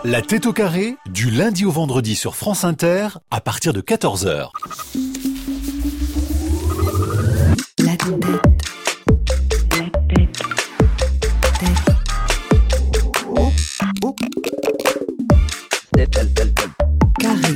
La tête au carré, du lundi au vendredi sur France Inter, à partir de 14h. La tête. Carré.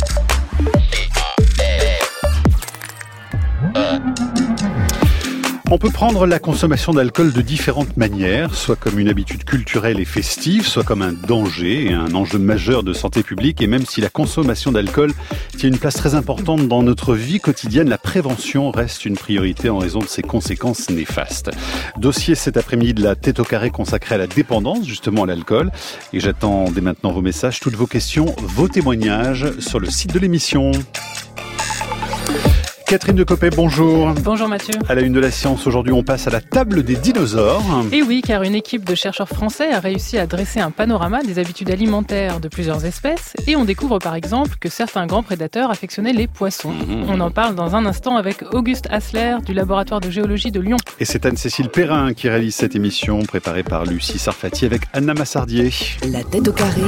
On peut prendre la consommation d'alcool de différentes manières, soit comme une habitude culturelle et festive, soit comme un danger et un enjeu majeur de santé publique. Et même si la consommation d'alcool tient une place très importante dans notre vie quotidienne, la prévention reste une priorité en raison de ses conséquences néfastes. Dossier cet après-midi de la tête au carré consacré à la dépendance, justement à l'alcool. Et j'attends dès maintenant vos messages, toutes vos questions, vos témoignages sur le site de l'émission. Catherine Decopé, bonjour. Bonjour Mathieu. À la une de la science, aujourd'hui on passe à la table des dinosaures. Et oui, car une équipe de chercheurs français a réussi à dresser un panorama des habitudes alimentaires de plusieurs espèces. Et on découvre par exemple que certains grands prédateurs affectionnaient les poissons. On en parle dans un instant avec Auguste Hassler du laboratoire de géologie de Lyon. Et c'est Anne-Cécile Perrin qui réalise cette émission, préparée par Lucie Sarfati avec Anna Massardier. La tête au carré,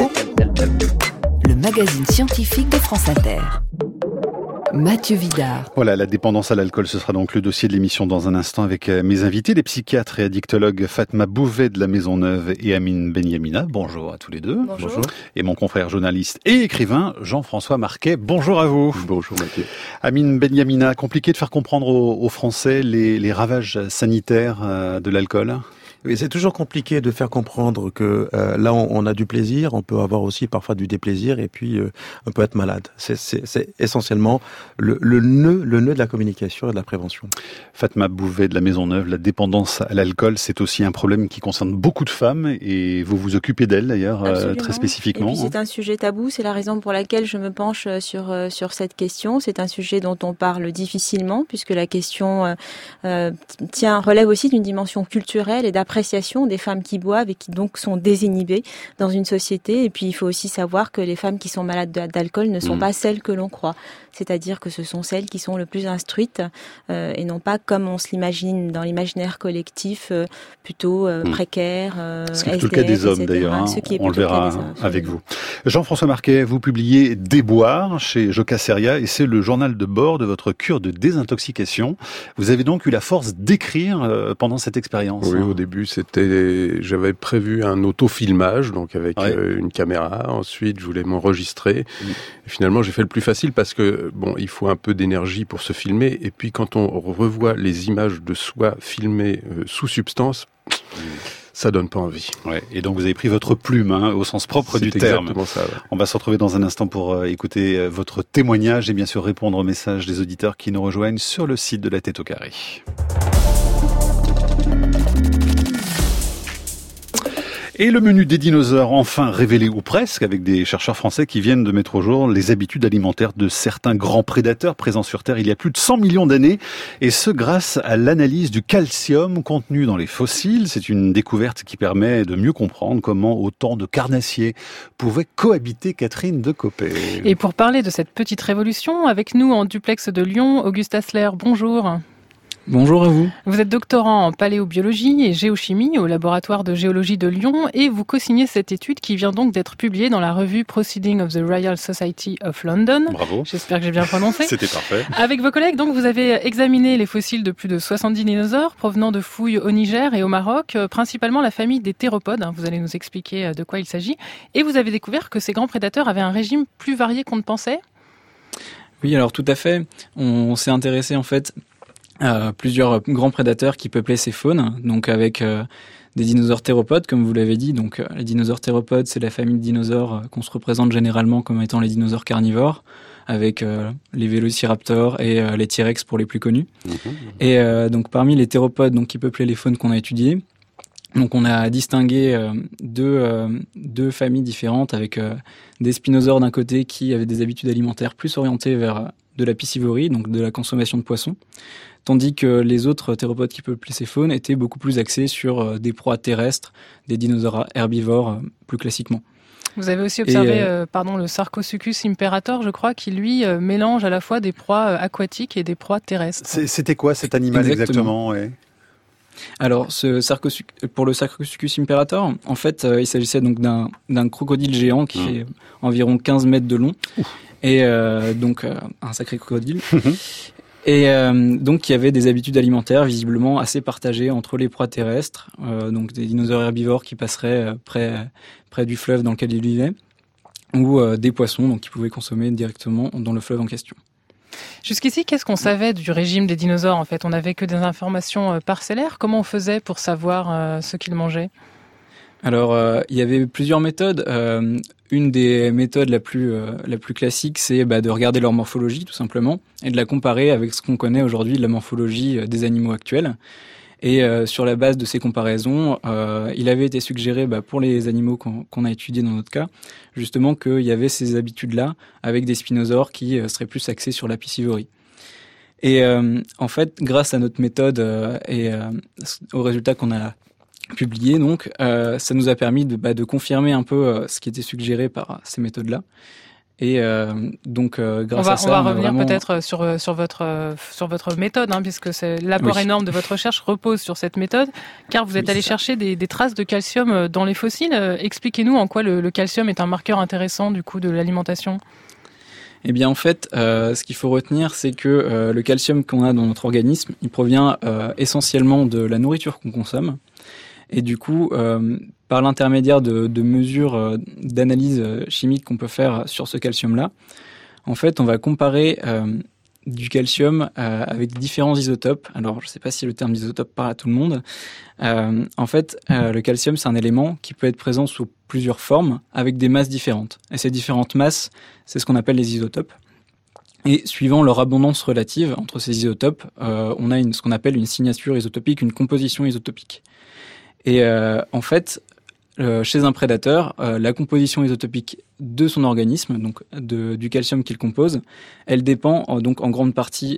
le magazine scientifique de France Inter. Mathieu Vidard. Voilà, la dépendance à l'alcool, ce sera donc le dossier de l'émission dans un instant avec mes invités, les psychiatres et addictologues Fatma Bouvet de la Maisonneuve et Amine Benyamina. Bonjour à tous les deux. Bonjour. Et mon confrère journaliste et écrivain Jean-François Marquet. Bonjour à vous. Bonjour Mathieu. Amine Benyamina, compliqué de faire comprendre aux Français les ravages sanitaires de l'alcool ? Oui, c'est toujours compliqué de faire comprendre que là on a du plaisir, on peut avoir aussi parfois du déplaisir et puis on peut être malade. C'est essentiellement le nœud de la communication et de la prévention. Fatma Bouvet de la Maisonneuve, la dépendance à l'alcool, c'est aussi un problème qui concerne beaucoup de femmes et vous vous occupez d'elles d'ailleurs très spécifiquement. Et puis c'est un sujet tabou, c'est la raison pour laquelle je me penche sur cette question. C'est un sujet dont on parle difficilement puisque la question relève aussi d'une dimension culturelle et d'appréciation des femmes qui boivent et qui donc sont désinhibées dans une société. Et puis il faut aussi savoir que les femmes qui sont malades d'alcool ne sont pas celles que l'on croit. C'est-à-dire que ce sont celles qui sont le plus instruites et non pas comme on se l'imagine dans l'imaginaire collectif plutôt précaire. Ce qui est plutôt le cas des hommes d'ailleurs, hein, on le verra avec vous. Jean-François Marquet, vous publiez Déboire chez Jocaseria et c'est le journal de bord de votre cure de désintoxication. Vous avez donc eu la force d'écrire pendant cette expérience. Oui, au début j'avais prévu un autofilmage, donc avec une caméra. Ensuite, je voulais m'enregistrer. Et finalement, j'ai fait le plus facile parce que il faut un peu d'énergie pour se filmer. Et puis, quand on revoit les images de soi filmées sous substance, ça donne pas envie. Ouais. Et donc, vous avez pris votre plume, au sens propre du terme. C'est exactement ça. Ouais. On va se retrouver dans un instant pour écouter votre témoignage et bien sûr répondre aux messages des auditeurs qui nous rejoignent sur le site de La Tête au Carré. Et le menu des dinosaures enfin révélé ou presque avec des chercheurs français qui viennent de mettre au jour les habitudes alimentaires de certains grands prédateurs présents sur Terre il y a plus de 100 millions d'années et ce grâce à l'analyse du calcium contenu dans les fossiles. C'est une découverte qui permet de mieux comprendre comment autant de carnassiers pouvaient cohabiter. Catherine Decopé. Et pour parler de cette petite révolution, avec nous en duplex de Lyon, Auguste Hassler, bonjour. Bonjour à vous. Vous êtes doctorant en paléobiologie et géochimie au laboratoire de géologie de Lyon et vous co-signez cette étude qui vient donc d'être publiée dans la revue Proceedings of the Royal Society of London. Bravo. J'espère que j'ai bien prononcé. C'était parfait. Avec vos collègues, donc, vous avez examiné les fossiles de plus de 70 dinosaures provenant de fouilles au Niger et au Maroc, principalement la famille des théropodes. Vous allez nous expliquer de quoi il s'agit. Et vous avez découvert que ces grands prédateurs avaient un régime plus varié qu'on ne pensait. Oui, alors tout à fait. On s'est intéressé en fait plusieurs grands prédateurs qui peuplaient ces faunes, donc avec des dinosaures théropodes, comme vous l'avez dit. Donc les dinosaures théropodes, c'est la famille de dinosaures qu'on se représente généralement comme étant les dinosaures carnivores, avec les vélociraptors et les T-Rex pour les plus connus. Et donc parmi les théropodes donc, qui peuplaient les faunes qu'on a étudiées, donc on a distingué deux familles différentes avec des spinosaures d'un côté qui avaient des habitudes alimentaires plus orientées vers de la piscivorie, donc de la consommation de poissons, tandis que les autres théropodes qui peuplaient ces faunes étaient beaucoup plus axés sur des proies terrestres, des dinosaures herbivores plus classiquement. Vous avez aussi observé le Sarcosuchus imperator, je crois, qui lui mélange à la fois des proies aquatiques et des proies terrestres. C'était quoi cet animal exactement Alors, pour le Sarcosuchus imperator, en fait, il s'agissait donc d'un crocodile géant qui fait environ 15 mètres de long. Et donc, un sacré crocodile. Et donc, il y avait des habitudes alimentaires visiblement assez partagées entre les proies terrestres, donc des dinosaures herbivores qui passeraient près du fleuve dans lequel ils vivaient, ou des poissons donc, qui pouvaient consommer directement dans le fleuve en question. Jusqu'ici, qu'est-ce qu'on savait du régime des dinosaures en fait ? On n'avait que des informations parcellaires. Comment on faisait pour savoir ce qu'ils mangeaient ? Alors, il y avait plusieurs méthodes. Une des méthodes la plus classique, c'est de regarder leur morphologie tout simplement et de la comparer avec ce qu'on connaît aujourd'hui de la morphologie des animaux actuels. Et sur la base de ces comparaisons, il avait été suggéré pour les animaux qu'on a étudiés dans notre cas, justement qu'il y avait ces habitudes-là avec des spinosaures qui seraient plus axés sur la piscivorie. Et en fait, grâce à notre méthode et aux résultats qu'on a publiés, donc, ça nous a permis de confirmer un peu ce qui était suggéré par ces méthodes-là. Et donc, grâce à ça, on va revenir peut-être sur votre méthode, puisque l'apport énorme de votre recherche repose sur cette méthode, car vous êtes allé chercher des traces de calcium dans les fossiles. Expliquez-nous en quoi le calcium est un marqueur intéressant du coup de l'alimentation. Eh bien, en fait, ce qu'il faut retenir, c'est que le calcium qu'on a dans notre organisme, il provient essentiellement de la nourriture qu'on consomme. Et du coup, par l'intermédiaire de mesures d'analyse chimique qu'on peut faire sur ce calcium-là, en fait, on va comparer du calcium avec différents isotopes. Alors, je ne sais pas si le terme d'isotope parle à tout le monde. En fait, le calcium, c'est un élément qui peut être présent sous plusieurs formes avec des masses différentes. Et ces différentes masses, c'est ce qu'on appelle les isotopes. Et suivant leur abondance relative entre ces isotopes, on a ce qu'on appelle une signature isotopique, une composition isotopique. Et en fait, chez un prédateur, la composition isotopique de son organisme, donc du calcium qu'il compose, elle dépend donc en grande partie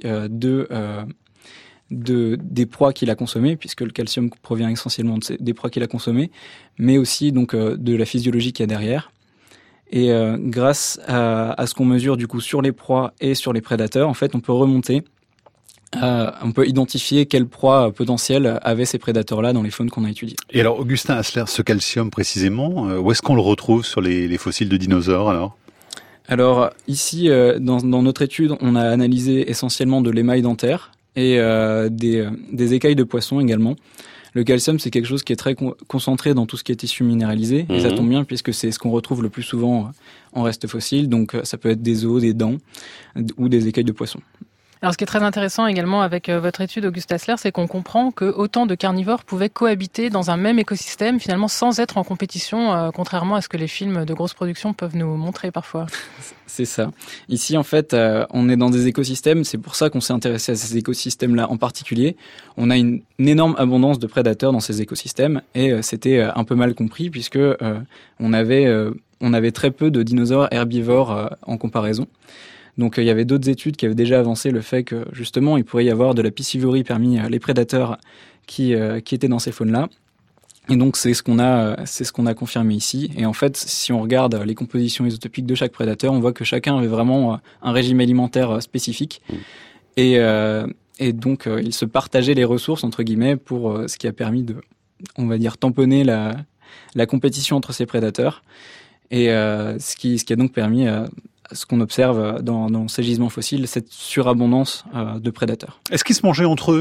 des proies qu'il a consommées, puisque le calcium provient essentiellement des proies qu'il a consommées, mais aussi donc de la physiologie qu'il y a derrière. Et grâce à ce qu'on mesure du coup sur les proies et sur les prédateurs, en fait, on peut remonter. On peut identifier quelle proie potentielle avaient ces prédateurs-là dans les faunes qu'on a étudiées. Et alors, Augustin Hassler, ce calcium précisément, où est-ce qu'on le retrouve sur les fossiles de dinosaures alors ? Alors ici, dans notre étude, on a analysé essentiellement de l'émail dentaire et des écailles de poisson également. Le calcium, c'est quelque chose qui est très concentré dans tout ce qui est tissu minéralisé. Et ça tombe bien puisque c'est ce qu'on retrouve le plus souvent en reste fossile. Donc ça peut être des os, des dents ou des écailles de poisson. Alors, ce qui est très intéressant également avec votre étude, Auguste Hassler, c'est qu'on comprend que autant de carnivores pouvaient cohabiter dans un même écosystème, finalement, sans être en compétition, contrairement à ce que les films de grosse production peuvent nous montrer parfois. C'est ça. Ici, en fait, on est dans des écosystèmes. C'est pour ça qu'on s'est intéressé à ces écosystèmes-là en particulier. On a une énorme abondance de prédateurs dans ces écosystèmes et c'était un peu mal compris puisque on avait très peu de dinosaures herbivores en comparaison. Donc il y avait d'autres études qui avaient déjà avancé le fait que justement il pourrait y avoir de la piscivorie parmi les prédateurs qui étaient dans ces faunes-là. Et donc c'est ce qu'on a confirmé ici. Et en fait, si on regarde les compositions isotopiques de chaque prédateur, on voit que chacun avait vraiment un régime alimentaire spécifique. Et donc ils se partageaient les ressources entre guillemets pour ce qui a permis de, on va dire, tamponner la compétition entre ces prédateurs. Et ce qui a donc permis ce qu'on observe dans ces gisements fossiles, cette surabondance de prédateurs. Est-ce qu'ils se mangeaient entre eux ?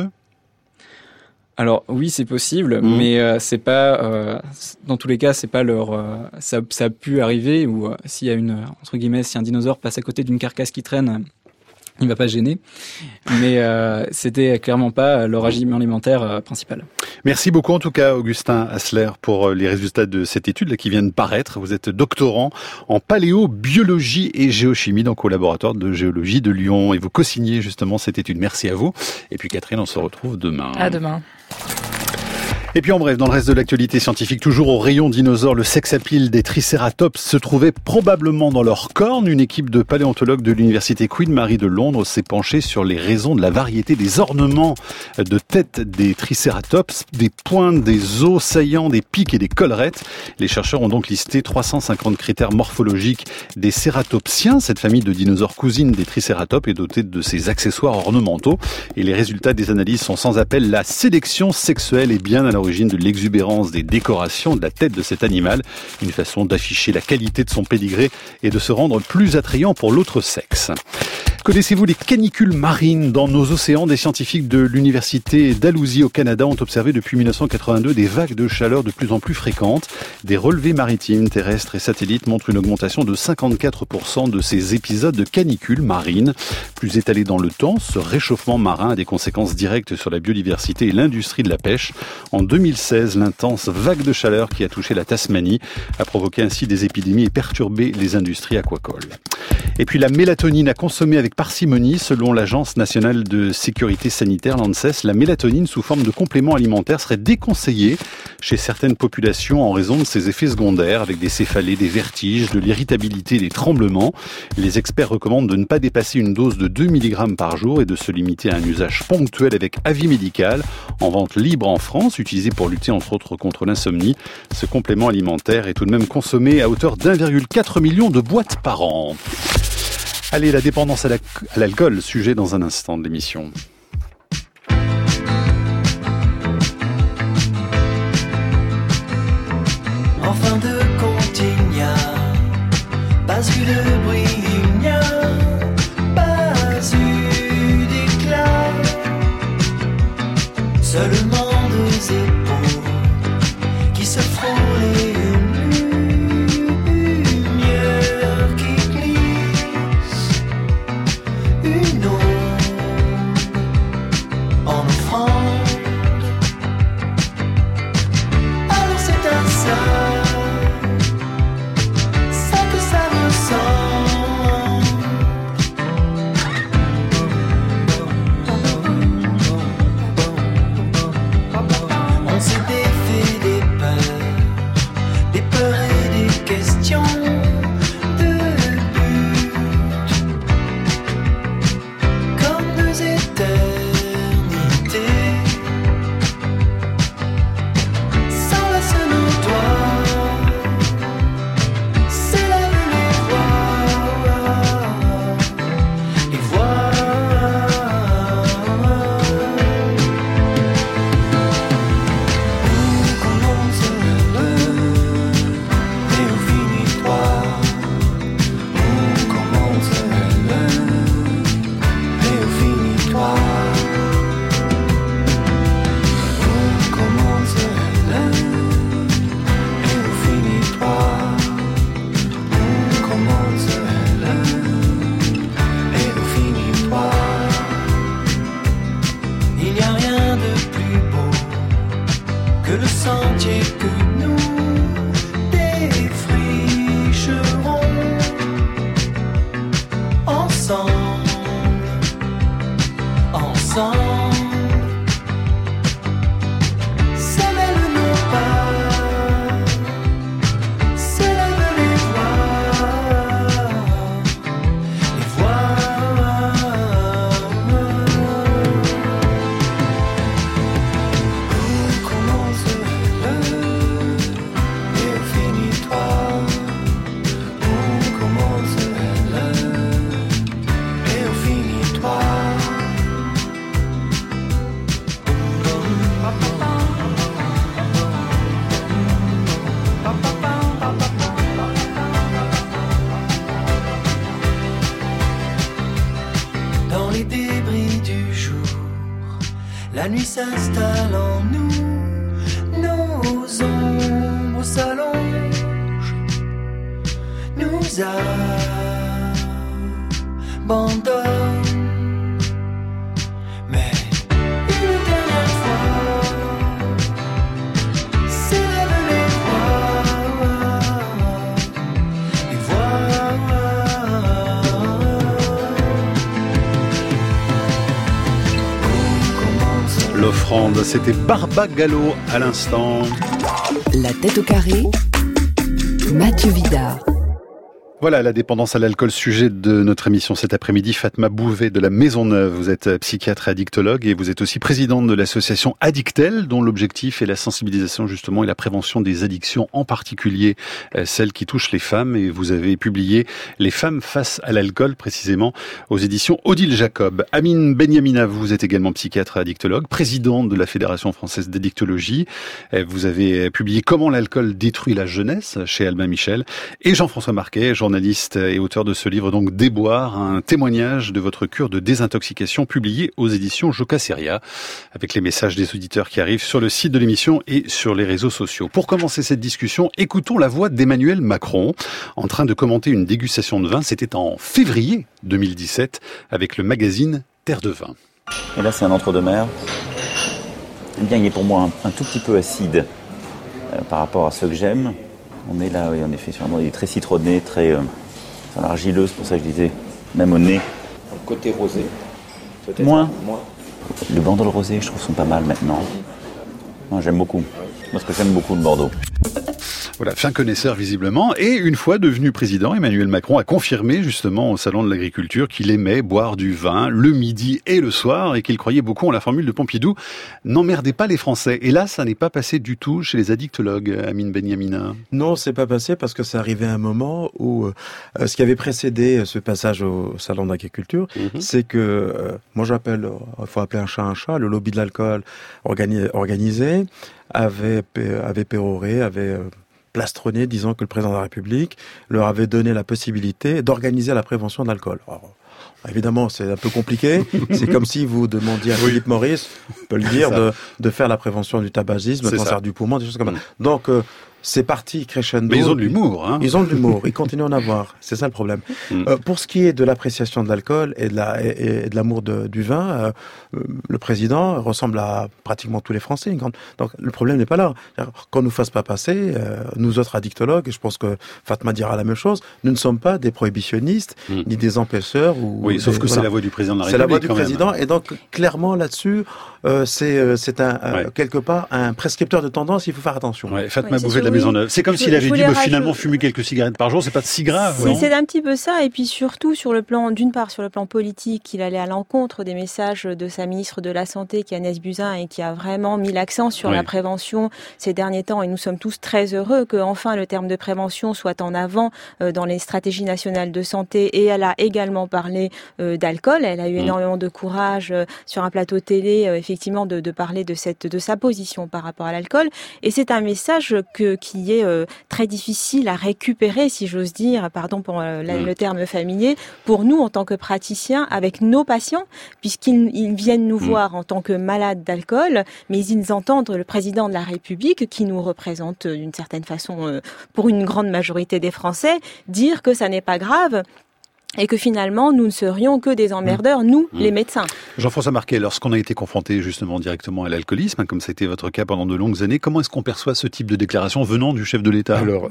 Alors oui, c'est possible, mais c'est pas dans tous les cas, c'est pas ça a pu arriver ou s'il y a entre guillemets, si un dinosaure passe à côté d'une carcasse qui traîne, il va pas se gêner. Mais c'était clairement pas leur régime alimentaire principal. Merci beaucoup en tout cas Augustin Hassler pour les résultats de cette étude là, qui vient de paraître. Vous êtes doctorant en paléobiologie et géochimie donc au laboratoire de géologie de Lyon et vous co-signez justement cette étude. Merci à vous. Et puis Catherine, on se retrouve demain. À demain. Et puis en bref, dans le reste de l'actualité scientifique, toujours au rayon dinosaures, le sex-appeal des tricératops se trouvait probablement dans leurs cornes. Une équipe de paléontologues de l'université Queen Mary de Londres s'est penchée sur les raisons de la variété des ornements de tête des tricératops, des pointes, des os saillants, des pics et des collerettes. Les chercheurs ont donc listé 350 critères morphologiques des cératopsiens. Cette famille de dinosaures cousines des tricératops est dotée de ces accessoires ornementaux. Et les résultats des analyses sont sans appel. La sélection sexuelle est bien à l'origine de l'exubérance des décorations de la tête de cet animal. Une façon d'afficher la qualité de son pédigré et de se rendre plus attrayant pour l'autre sexe. Connaissez-vous les canicules marines dans nos océans? Des scientifiques de l'université Dalhousie au Canada ont observé depuis 1982 des vagues de chaleur de plus en plus fréquentes. Des relevés maritimes, terrestres et satellites montrent une augmentation de 54% de ces épisodes de canicules marines. Plus étalé dans le temps, ce réchauffement marin a des conséquences directes sur la biodiversité et l'industrie de la pêche. En 2016, l'intense vague de chaleur qui a touché la Tasmanie a provoqué ainsi des épidémies et perturbé les industries aquacoles. Et puis la mélatonine à consommer avec parcimonie, selon l'Agence nationale de sécurité sanitaire, l'ANSES, la mélatonine sous forme de complément alimentaire serait déconseillée chez certaines populations en raison de ses effets secondaires, avec des céphalées, des vertiges, de l'irritabilité, des tremblements. Les experts recommandent de ne pas dépasser une dose de 2 mg par jour et de se limiter à un usage ponctuel avec avis médical. En vente libre en France, utilisé pour lutter entre autres contre l'insomnie, ce complément alimentaire est tout de même consommé à hauteur d'1,4 million de boîtes par an. Allez, la dépendance à l'alcool, sujet dans un instant de l'émission. En fin de compte, il n'y a pas eu de bruit, il n'y a pas eu d'éclat, seulement deux épaules qui se frôlent. La nuit s'installe en nous, nos ombres s'allongent, nous abandonnent. Mais une dernière fois, s'élèvent les voix, les voix. L'offre 8h30, c'était Barba Gallo à l'instant. La tête au carré, Mathieu Vidard. Voilà, la dépendance à l'alcool, sujet de notre émission cet après-midi. Fatma Bouvet de la Maisonneuve, vous êtes psychiatre et addictologue et vous êtes aussi présidente de l'association Addictel, dont l'objectif est la sensibilisation justement et la prévention des addictions, en particulier celles qui touchent les femmes. Et vous avez publié Les femmes face à l'alcool, précisément aux éditions Odile Jacob. Amine Benyamina, vous êtes également psychiatre et addictologue, présidente de la Fédération française d'addictologie. Vous avez publié Comment l'alcool détruit la jeunesse chez Albin Michel. Et Jean-François Marquet, journaliste et auteur de ce livre, donc Déboire, un témoignage de votre cure de désintoxication publié aux éditions Jocaseria, avec les messages des auditeurs qui arrivent sur le site de l'émission et sur les réseaux sociaux. Pour commencer cette discussion, écoutons la voix d'Emmanuel Macron, en train de commenter une dégustation de vin. C'était en février 2017, avec le magazine Terre de Vin. Et là, c'est un entre-deux-mer. Eh bien, il est pour moi un tout petit peu acide par rapport à ceux que j'aime. On est là, oui, en effet, sur un modèle très citronné, très argileux, c'est pour ça que je disais, même au nez. Le côté rosé, peut-être moins. Le Bordeaux, le rosé, je trouve, sont pas mal maintenant. Non, j'aime beaucoup. Parce que j'aime beaucoup le Bordeaux. Voilà, fin connaisseur visiblement. Et une fois devenu président, Emmanuel Macron a confirmé justement au Salon de l'Agriculture qu'il aimait boire du vin le midi et le soir et qu'il croyait beaucoup en la formule de Pompidou « N'emmerdez pas les Français ». Et là, ça n'est pas passé du tout chez les addictologues, Amine Benyamina. Non, c'est pas passé parce que c'est arrivé à un moment où ce qui avait précédé ce passage au Salon de l'Agriculture, c'est que, moi j'appelle, il faut appeler un chat, le lobby de l'alcool organisé avait péroré, avait plastronné, disant que le président de la République leur avait donné la possibilité d'organiser la prévention de l'alcool. Alors, évidemment, c'est un peu compliqué. C'est comme si vous demandiez à Philippe Maurice, on peut le dire, de faire la prévention du tabagisme, le cancer du poumon, des choses comme ça. Donc, c'est parti crescendo. Mais ils ont de l'humour, hein. Ils ont de l'humour. Ils continuent à en avoir. C'est ça le problème. Pour ce qui est de l'appréciation de l'alcool et de l'amour du vin, le président ressemble à pratiquement tous les Français. Donc, le problème n'est pas là. Qu'on nous fasse pas passer, nous autres addictologues, et je pense que Fatma dira la même chose, nous ne sommes pas des prohibitionnistes, ni des empêcheurs. Oui, sauf que c'est la voix du président de la République. C'est la voix du président. Et donc, clairement, là-dessus, c'est quelque part un prescripteur de tendance, il faut faire attention. Ouais, Fatma Bouvet de la Maisonneuve. C'est comme s'il avait dit, finalement, fumer quelques cigarettes par jour, c'est pas si grave. C'est un petit peu ça. Et puis surtout, d'une part, sur le plan politique, il allait à l'encontre des messages de sa ministre de la Santé, qui est Agnès Buzyn, et qui a vraiment mis l'accent sur la prévention ces derniers temps. Et nous sommes tous très heureux que, enfin, le terme de prévention soit en avant dans les stratégies nationales de santé. Et elle a également parlé d'alcool. Elle a eu énormément de courage sur un plateau télé, effectivement, de parler de sa position par rapport à l'alcool. Et c'est un message qui est très difficile à récupérer, si j'ose dire, pardon pour le terme familier, pour nous en tant que praticiens, avec nos patients, puisqu'ils viennent nous voir en tant que malades d'alcool, mais ils entendent le président de la République, qui nous représente d'une certaine façon, pour une grande majorité des Français, dire que ça n'est pas grave. Et que finalement, nous ne serions que des emmerdeurs, nous, les médecins. Jean-François Marquet, lorsqu'on a été confronté justement directement à l'alcoolisme, comme ça a été votre cas pendant de longues années, comment est-ce qu'on perçoit ce type de déclaration venant du chef de l'État ? Alors,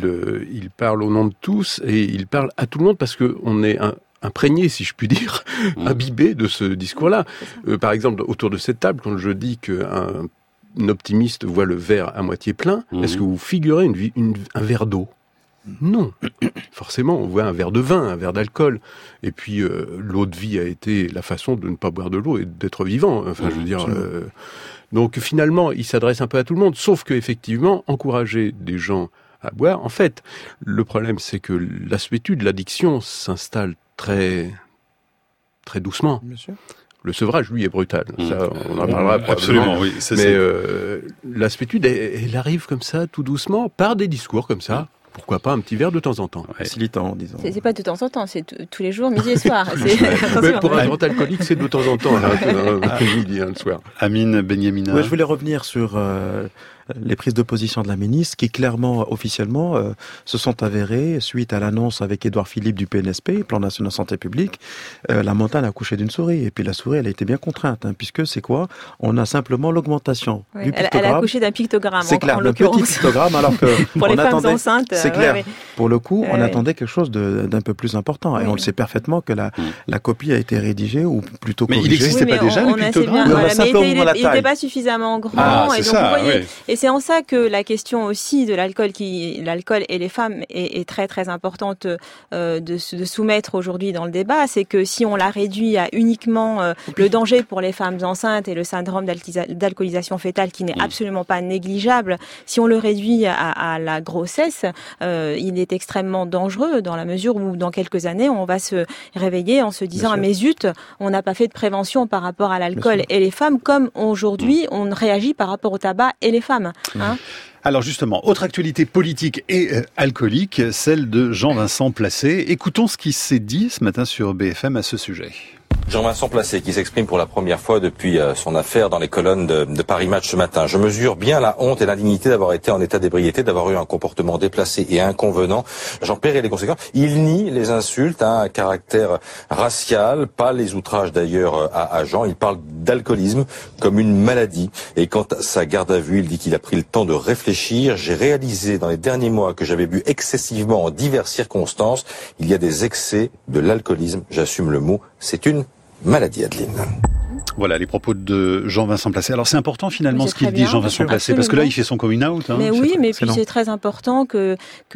il parle au nom de tous et il parle à tout le monde parce qu'on est imprégné, si je puis dire, imbibé de ce discours-là. Par exemple, autour de cette table, quand je dis qu'un optimiste voit le verre à moitié plein, est-ce que vous figurez un verre d'eau ? Non, forcément, on voit un verre de vin, un verre d'alcool. Et puis, l'eau de vie a été la façon de ne pas boire de l'eau et d'être vivant. Enfin, je veux dire... donc, finalement, il s'adresse un peu à tout le monde. Sauf qu'effectivement, encourager des gens à boire... En fait, le problème, c'est que l'aspectude, l'addiction s'installe très, très doucement. Bien sûr. Le sevrage, lui, est brutal. Ça, on en parlera probablement. Absolument, oui. Mais l'aspectude, elle arrive comme ça, tout doucement, par des discours comme ça. Pourquoi pas un petit verre de temps en temps, facilitant, disons. C'est pas de temps en temps, c'est tous les jours, midi et soir. Mais pour un grand alcoolique, c'est de temps en temps, midi et le soir. Amine Benyamina. Ouais, je voulais revenir sur les prises de position de la ministre qui clairement, officiellement, se sont avérées suite à l'annonce avec Édouard Philippe du PNSP, Plan National Santé Publique. La montagne a accouché d'une souris et puis la souris, elle a été bien contrainte, puisque c'est quoi? On a simplement l'augmentation du pictogramme. Elle a accouché d'un pictogramme. C'est clair, d'un petit pictogramme, alors que pour les femmes enceintes, c'est clair. Pour le coup, on attendait quelque chose d'un peu plus important, et on le sait parfaitement que la copie a été rédigée ou plutôt corrigée. Mais il n'existait pas déjà le pictogramme. Il n'était pas suffisamment grand, et donc vous voyez. Et c'est en ça que la question aussi de l'alcool et les femmes est très très importante de soumettre aujourd'hui dans le débat. C'est que si on la réduit à uniquement le danger pour les femmes enceintes et le syndrome d'alcoolisation fétale qui n'est absolument pas négligeable, si on le réduit à la grossesse, il est extrêmement dangereux dans la mesure où dans quelques années on va se réveiller en se disant mais zut, on n'a pas fait de prévention par rapport à l'alcool et les femmes, comme aujourd'hui on réagit par rapport au tabac et les femmes. Alors justement, autre actualité politique et alcoolique, celle de Jean-Vincent Placé. Écoutons ce qui s'est dit ce matin sur BFM à ce sujet. Jean-Vincent Placé qui s'exprime pour la première fois depuis son affaire dans les colonnes de Paris Match ce matin. Je mesure bien la honte et l'indignité d'avoir été en état d'ébriété, d'avoir eu un comportement déplacé et inconvenant. J'en paierai les conséquences. Il nie les insultes à un caractère racial, pas les outrages d'ailleurs à Jean. Il parle d'alcoolisme comme une maladie. Et quant à sa garde à vue, il dit qu'il a pris le temps de réfléchir. J'ai réalisé dans les derniers mois que j'avais bu excessivement en diverses circonstances. Il y a des excès de l'alcoolisme. J'assume le mot. C'est une maladie, Adeline. Voilà les propos de Jean-Vincent Placé. Alors c'est important finalement ce qu'il dit, Jean-Vincent Placé, parce que là il fait son coming out. Mais oui, mais puis c'est très important que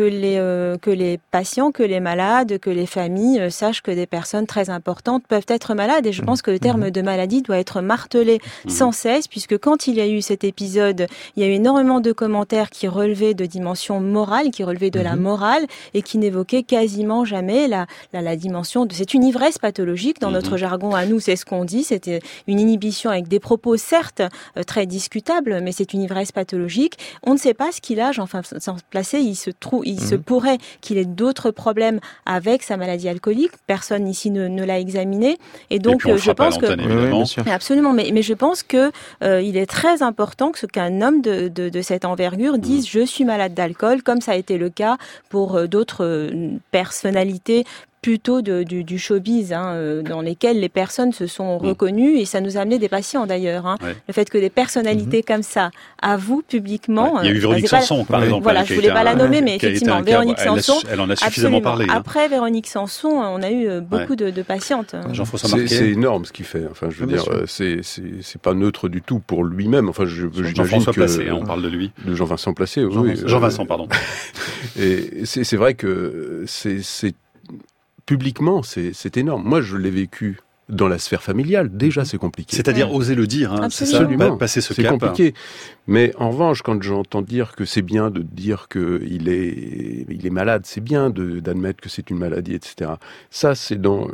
les patients, que les malades, que les familles sachent que des personnes très importantes peuvent être malades. Et je pense que le terme de maladie doit être martelé sans cesse, puisque quand il y a eu cet épisode, il y a eu énormément de commentaires qui relevaient de dimension morale, qui relevaient de la morale, et qui n'évoquaient quasiment jamais la dimension de... C'est une ivresse pathologique, dans notre jargon à nous, c'est ce qu'on dit, c'était une inhibition avec des propos certes très discutables, mais c'est une ivresse pathologique. On ne sait pas ce qu'il a, Jean-Vincent Placé. Il se pourrait qu'il ait d'autres problèmes avec sa maladie alcoolique. Personne ici ne l'a examiné, et donc je pense que absolument. Mais je pense que il est très important qu'un homme de cette envergure dise je suis malade d'alcool, comme ça a été le cas pour d'autres personnalités plutôt du showbiz, dans lesquels les personnes se sont reconnues, et ça nous a amené des patients d'ailleurs. Le fait que des personnalités comme ça avouent publiquement... Il y a eu Véronique Sanson, par exemple. Voilà, je voulais pas la nommer, mais effectivement, Véronique Sanson... Elle en a suffisamment parlé. Après Véronique Sanson, on a eu beaucoup de patientes. Jean-François Marquet. C'est énorme ce qu'il fait. Enfin, je veux dire, c'est pas neutre du tout pour lui-même. Enfin, Jean-François Placé, on parle de lui. De Jean-Vincent Placé, Jean-Vincent, pardon. Et c'est vrai que c'est publiquement, c'est énorme. Moi, je l'ai vécu dans la sphère familiale. Déjà, c'est compliqué. C'est-à-dire oser le dire, c'est ça, passer ce cap. C'est compliqué. Mais en revanche, quand j'entends dire que c'est bien de dire qu'il est malade, c'est bien d'admettre que c'est une maladie, etc. Ça, c'est dans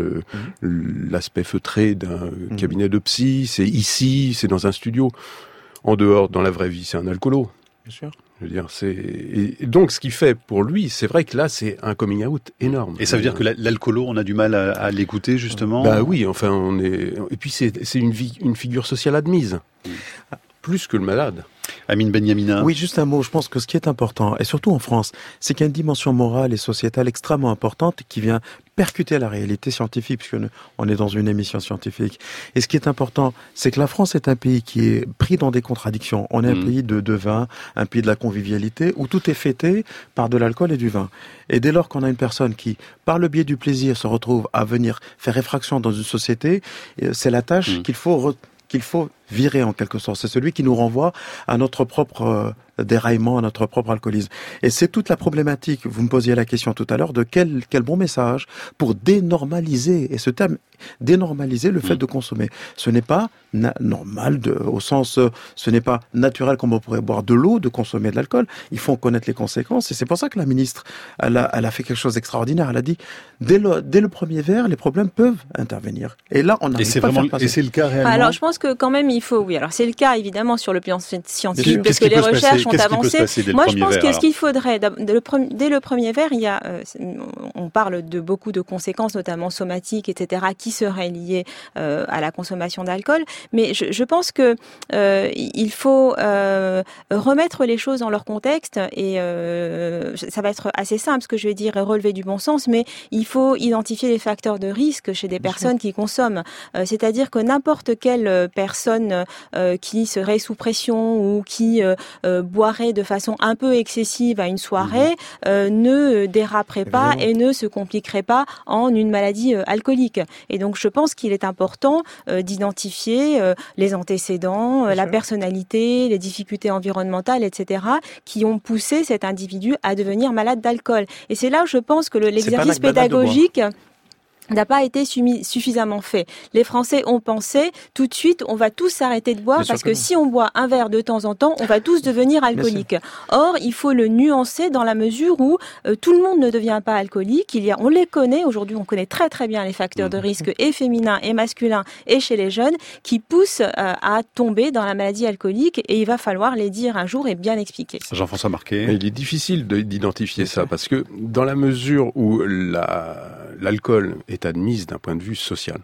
l'aspect feutré d'un cabinet de psy, c'est ici, c'est dans un studio. En dehors, dans la vraie vie, c'est un alcoolo. Bien sûr. Je veux dire, et donc ce qu'il fait pour lui, c'est vrai que là, c'est un coming out énorme. Et ça veut dire que l'alcoolo, on a du mal à l'écouter justement. Bah oui, enfin et puis c'est une figure sociale admise, plus que le malade. Amine Benyamina. Oui, juste un mot. Je pense que ce qui est important, et surtout en France, c'est qu'il y a une dimension morale et sociétale extrêmement importante qui vient percuter la réalité scientifique, puisque on est dans une émission scientifique. Et ce qui est important, c'est que la France est un pays qui est pris dans des contradictions. On est un pays de vin, un pays de la convivialité, où tout est fêté par de l'alcool et du vin. Et dès lors qu'on a une personne qui, par le biais du plaisir, se retrouve à venir faire effraction dans une société, c'est la tâche qu'il faut virer en quelque sorte. C'est celui qui nous renvoie à notre propre déraillement, à notre propre alcoolisme. Et c'est toute la problématique, vous me posiez la question tout à l'heure, de quel bon message pour dénormaliser, et ce terme, dénormaliser le fait de consommer. Ce n'est pas normal, au sens, ce n'est pas naturel comme on pourrait boire de l'eau, de consommer de l'alcool. Il faut connaître les conséquences, et c'est pour ça que la ministre, elle a fait quelque chose d'extraordinaire. Elle a dit, dès le premier verre, les problèmes peuvent intervenir. Et là, on n'arrive pas à faire passer. Et c'est le cas réellement. Alors, je pense que quand même, il faut, oui. Alors c'est le cas évidemment sur le plan scientifique, parce que les recherches ont avancé. Moi, je pense que ce qu'il faudrait, dès le premier verre, il y a, on parle de beaucoup de conséquences, notamment somatiques, etc., qui seraient liées à la consommation d'alcool. Mais je pense que il faut remettre les choses dans leur contexte, et ça va être assez simple ce que je vais dire et relever du bon sens, mais il faut identifier les facteurs de risque chez des personnes qui consomment. C'est-à-dire que n'importe quelle personne qui serait sous pression ou qui boirait de façon un peu excessive à une soirée ne déraperait pas et ne se compliquerait pas en une maladie alcoolique. Et donc je pense qu'il est important d'identifier les antécédents, la personnalité, les difficultés environnementales, etc., qui ont poussé cet individu à devenir malade d'alcool. Et c'est là où je pense que l'exercice pédagogique n'a pas été suffisamment fait. Les Français ont pensé tout de suite, on va tous s'arrêter de boire parce que si on boit un verre de temps en temps, on va tous devenir alcooliques. Or, il faut le nuancer dans la mesure où tout le monde ne devient pas alcoolique. On les connaît aujourd'hui, on connaît très très bien les facteurs de risque et féminins et masculins et chez les jeunes qui poussent à tomber dans la maladie alcoolique, et il va falloir les dire un jour et bien expliquer. Jean-François Marquet. Il est difficile d'identifier ça parce que dans la mesure où l'alcool est admise d'un point de vue social.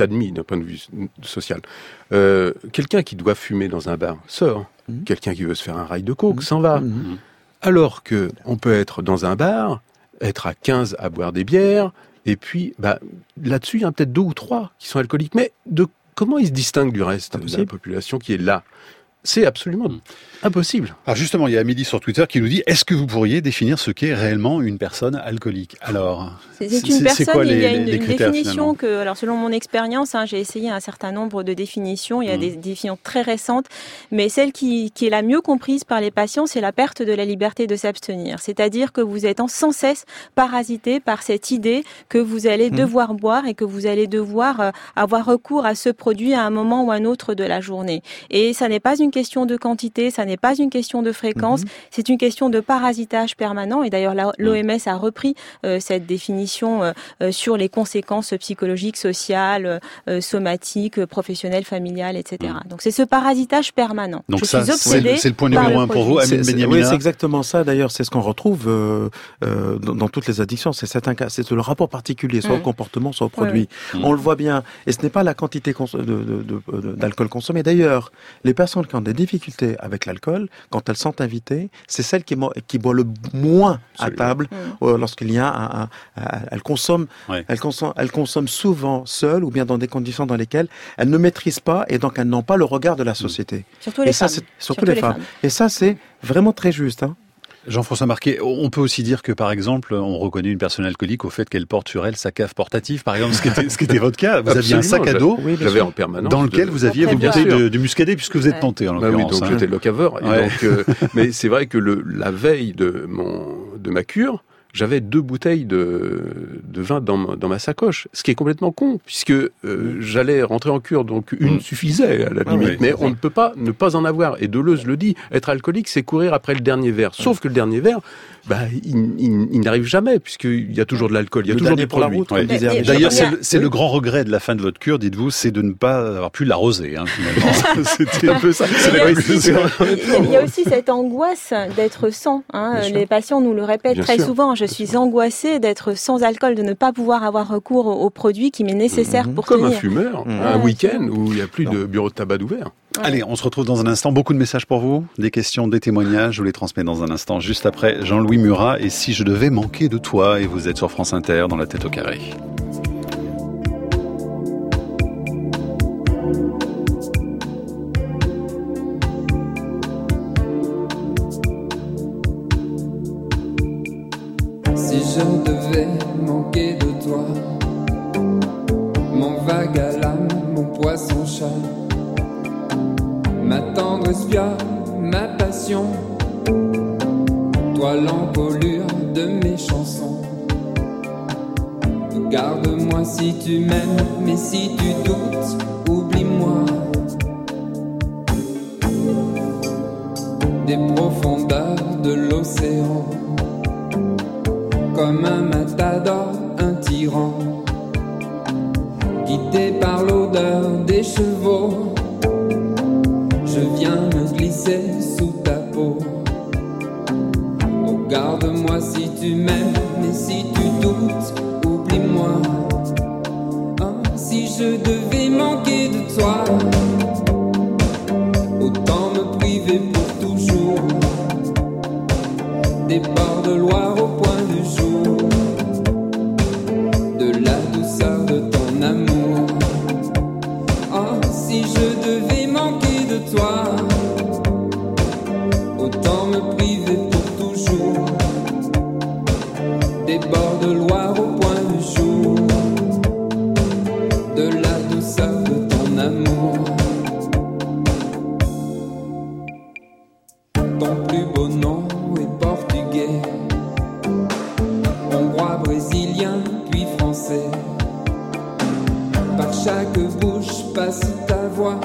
Quelqu'un qui doit fumer dans un bar sort. Quelqu'un qui veut se faire un rail de coke s'en va. Alors que on peut être dans un bar, être à 15 à boire des bières, et puis là-dessus, il y en a peut-être 2 ou 3 qui sont alcooliques. Mais comment ils se distinguent du reste de la population qui est là ? C'est absolument impossible. Alors justement, il y a Amélie sur Twitter qui nous dit: est-ce que vous pourriez définir ce qu'est réellement une personne alcoolique ? Alors, c'est une personne, quoi il y a une critères, définition que, alors selon mon expérience, j'ai essayé un certain nombre de définitions, il y a des définitions très récentes, mais celle qui est la mieux comprise par les patients, c'est la perte de la liberté de s'abstenir. C'est-à-dire que vous êtes sans cesse parasité par cette idée que vous allez devoir boire et que vous allez devoir avoir recours à ce produit à un moment ou à un autre de la journée. Et ça n'est pas une question de quantité, ça n'est pas une question de fréquence, c'est une question de parasitage permanent. Et d'ailleurs, l'OMS a repris cette définition sur les conséquences psychologiques, sociales, somatiques, professionnelles, familiales, etc. Donc c'est ce parasitage permanent. Donc je suis obsédée c'est le point numéro 1 pour vous, Amine Benhamina. Oui, c'est exactement ça. D'ailleurs, c'est ce qu'on retrouve dans toutes les addictions. C'est le rapport particulier, soit au comportement, soit au produit. On le voit bien. Et ce n'est pas la quantité d'alcool consommé. D'ailleurs, les personnes qui ont des difficultés avec l'alcool, quand elles sont invitées, c'est celles qui boivent le moins à table lorsqu'il y a elles consomment souvent seules ou bien dans des conditions dans lesquelles elles ne maîtrisent pas et donc elles n'ont pas le regard de la société. Surtout les femmes. Surtout les femmes. Et ça, c'est vraiment très juste. Jean-François Marquet, on peut aussi dire que, par exemple, on reconnaît une personne alcoolique au fait qu'elle porte sur elle sa cave portative, par exemple, ce qui était votre cas. Vous aviez un sac à dos j'avais en permanence dans lequel vous aviez vos bouteilles de muscadet, puisque vous êtes tenté, en l'occurrence. Oui, donc j'étais locaveur. Mais c'est vrai que la veille de ma cure, j'avais 2 bouteilles de vin dans ma sacoche, ce qui est complètement con, puisque j'allais rentrer en cure, donc une suffisait à la limite, mais on ne peut pas ne pas en avoir. Et Deleuze le dit, être alcoolique, c'est courir après le dernier verre. Sauf que le dernier verre, il n'arrive jamais, puisqu'il y a toujours de l'alcool, il y a toujours des produits. D'ailleurs, c'est le grand regret de la fin de votre cure, dites-vous, c'est de ne pas avoir pu l'arroser, finalement. C'était un peu ça. Il y a aussi cette angoisse d'être sans. Les patients nous le répètent très souvent. Je suis angoissée d'être sans alcool, de ne pas pouvoir avoir recours aux produits qui m'est nécessaire pour tenir. Comme un fumeur, un week-end où il n'y a plus de bureau de tabac ouvert. Allez, on se retrouve dans un instant. Beaucoup de messages pour vous, des questions, des témoignages. Je vous les transmets dans un instant, juste après Jean-Louis Murat. Et si je devais manquer de toi, et vous êtes sur France Inter, dans la tête au carré. Si je devais manquer de toi, mon vague à l'âme, mon poisson-chat, ma tendre espion, ma passion, toi l'encolure de mes chansons. Garde-moi si tu m'aimes, mais si tu doutes, oublie-moi. Des profondeurs de l'océan, comme un matador, un tyran, guidé par l'odeur des chevaux, Oublie-moi si tu m'aimes, mais si tu doutes, oublie-moi. Si je devais manquer de toi, autant me priver pour toujours des bords de Loire au point du jour, de la douceur de ton amour. Si je devais manquer de toi, autant me priver pour toujours des bords de Loire au point du jour, de la douceur de ton amour. Ton plus beau nom est portugais, hongrois, brésilien, puis français. Par chaque bouche passe ta voix,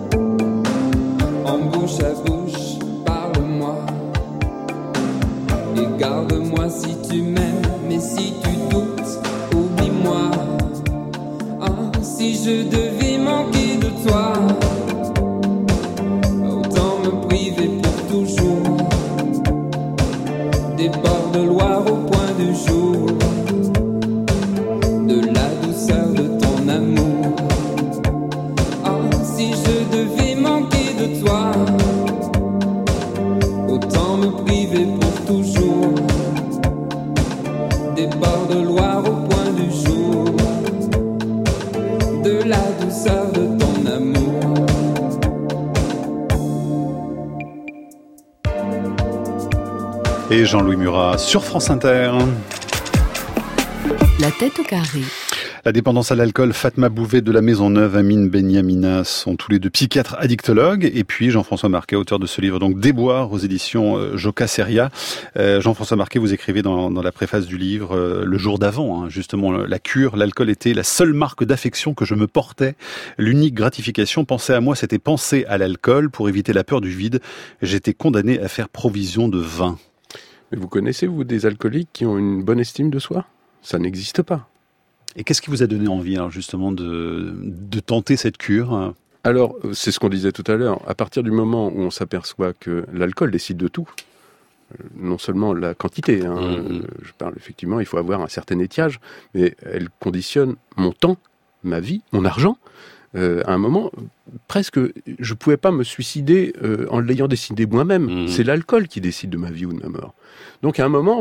en bouche à bouche, parle-moi. Et garde-moi si tu m'aimes, mais si tu doutes, oublie-moi. Si je devais manquer de toi, autant me priver pour toujours des bords de Loire au point du jour, de la douceur de ton amour. Si je devais manquer de toi, autant me priver pour toujours des bords de Loire au point du jour, de la douceur de ton amour. Et Jean-Louis Murat sur France Inter. La tête au carré. La dépendance à l'alcool, Fatma Bouvet de la Maisonneuve, Amine Benyamina sont tous les deux psychiatres addictologues. Et puis Jean-François Marquet, auteur de ce livre, donc Déboire aux éditions Joca Seria. Jean-François Marquet, vous écrivez dans la préface du livre, le jour d'avant, justement, la cure, l'alcool était la seule marque d'affection que je me portais. L'unique gratification, penser à moi, c'était penser à l'alcool. Pour éviter la peur du vide, j'étais condamné à faire provision de vin. Mais vous connaissez, vous, des alcooliques qui ont une bonne estime de soi ? Ça n'existe pas. Et qu'est-ce qui vous a donné envie, alors, justement, de tenter cette cure ? Alors, c'est ce qu'on disait tout à l'heure. À partir du moment où on s'aperçoit que l'alcool décide de tout, non seulement la quantité, je parle effectivement, il faut avoir un certain étiage, mais elle conditionne mon temps, ma vie, mon argent. À un moment, presque, je ne pouvais pas me suicider en l'ayant décidé moi-même. C'est l'alcool qui décide de ma vie ou de ma mort. Donc à un moment,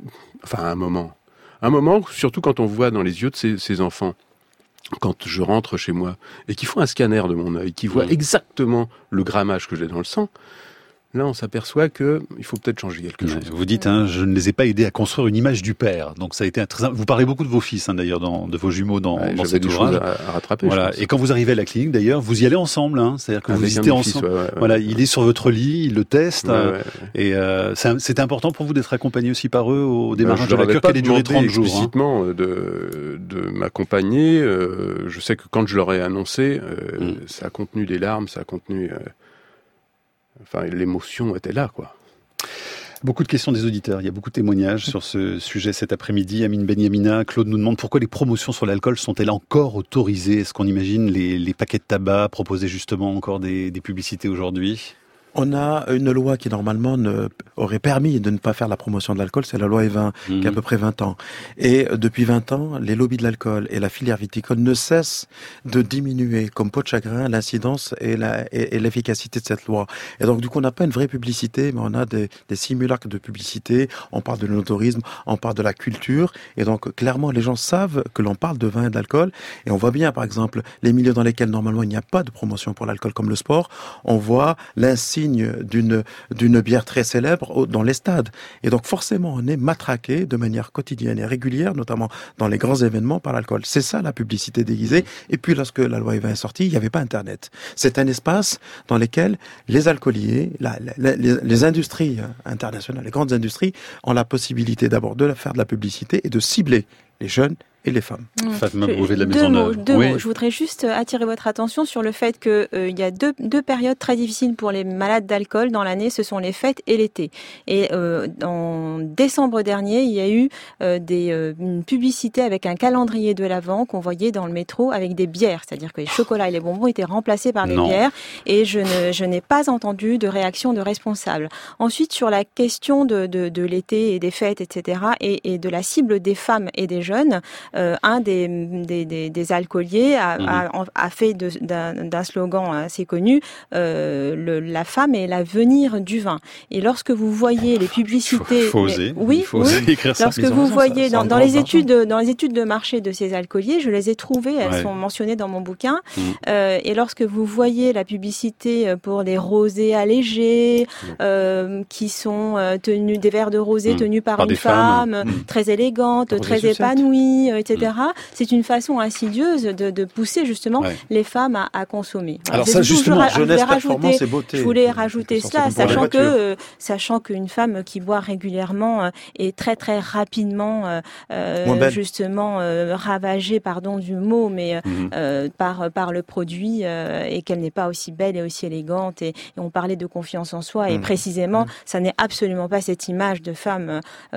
un moment, surtout quand on voit dans les yeux de ces enfants, quand je rentre chez moi, et qu'ils font un scanner de mon œil, qui voient exactement le grammage que j'ai dans le sang, là on s'aperçoit qu'il faut peut-être changer quelque chose. Vous dites, je ne les ai pas aidés à construire une image du père. Donc ça a été vous parlez beaucoup de vos fils, d'ailleurs, de vos jumeaux dans cet ouvrage. À rattraper. Voilà. Et quand vous arrivez à la clinique, d'ailleurs, vous y allez ensemble. C'est-à-dire que vous visitez ensemble. Fils, voilà, il est sur votre lit, il le teste. Et c'était important pour vous d'être accompagné aussi par eux au démarrage de la cure, qu'elle ait duré 30 jours. Explicitement de m'accompagner. Je sais que quand je leur ai annoncé, ça a contenu des larmes, ça a contenu... Enfin, l'émotion était là, quoi. Beaucoup de questions des auditeurs. Il y a beaucoup de témoignages sur ce sujet cet après-midi. Amine Benyamina, Claude nous demande pourquoi les promotions sur l'alcool sont-elles encore autorisées ? Est-ce qu'on imagine les paquets de tabac proposer justement encore des publicités aujourd'hui ? On a une loi qui normalement aurait permis de ne pas faire la promotion de l'alcool, c'est la loi E20, qui a à peu près 20 ans. Et depuis 20 ans, les lobbies de l'alcool et la filière viticole ne cessent de diminuer, comme peau de chagrin, l'incidence et l'efficacité de cette loi. Et donc du coup, on n'a pas une vraie publicité, mais on a des simulacres de publicité, on parle de l'onotourisme, on parle de la culture, et donc clairement, les gens savent que l'on parle de vin et d'alcool, et on voit bien, par exemple, les milieux dans lesquels normalement il n'y a pas de promotion pour l'alcool, comme le sport, on voit l'insigne d'une bière très célèbre dans les stades. Et donc forcément, on est matraqué de manière quotidienne et régulière, notamment dans les grands événements, par l'alcool. C'est ça la publicité déguisée. Et puis lorsque la loi E20 est sortie, il n'y avait pas Internet. C'est un espace dans lequel les alcooliers, les industries internationales, les grandes industries, ont la possibilité d'abord de faire de la publicité et de cibler les jeunes et les femmes. Fatma Bouvet de la Maisonneuve. Deux mots. Je voudrais juste attirer votre attention sur le fait que il y a deux périodes très difficiles pour les malades d'alcool dans l'année, ce sont les fêtes et l'été. Et en décembre dernier, il y a eu une publicité avec un calendrier de l'Avent qu'on voyait dans le métro avec des bières, c'est-à-dire que les chocolats et les bonbons étaient remplacés par les bières, et je n'ai pas entendu de réaction de responsables. Ensuite, sur la question de l'été et des fêtes, etc., et de la cible des femmes et des jeunes, un des alcooliers a fait d'un slogan assez connu, la femme est l'avenir du vin. Et lorsque vous voyez les publicités, faut oser écrire ça. Lorsque vous voyez dans les études de marché de ces alcooliers, je les ai trouvées, elles sont mentionnées dans mon bouquin. Et lorsque vous voyez la publicité pour des rosés allégés, qui sont tenus, des verres de rosé tenus par une femme très élégante, très épanouie, etc. C'est une façon insidieuse de pousser justement les femmes à consommer. Alors ça justement, jeunesse, performance et beauté. Je voulais rajouter cela, sachant qu'une femme qui boit régulièrement est très très rapidement justement ravagée, pardon du mot, mais par le produit, et qu'elle n'est pas aussi belle et aussi élégante. Et on parlait de confiance en soi, et précisément, ça n'est absolument pas cette image de femme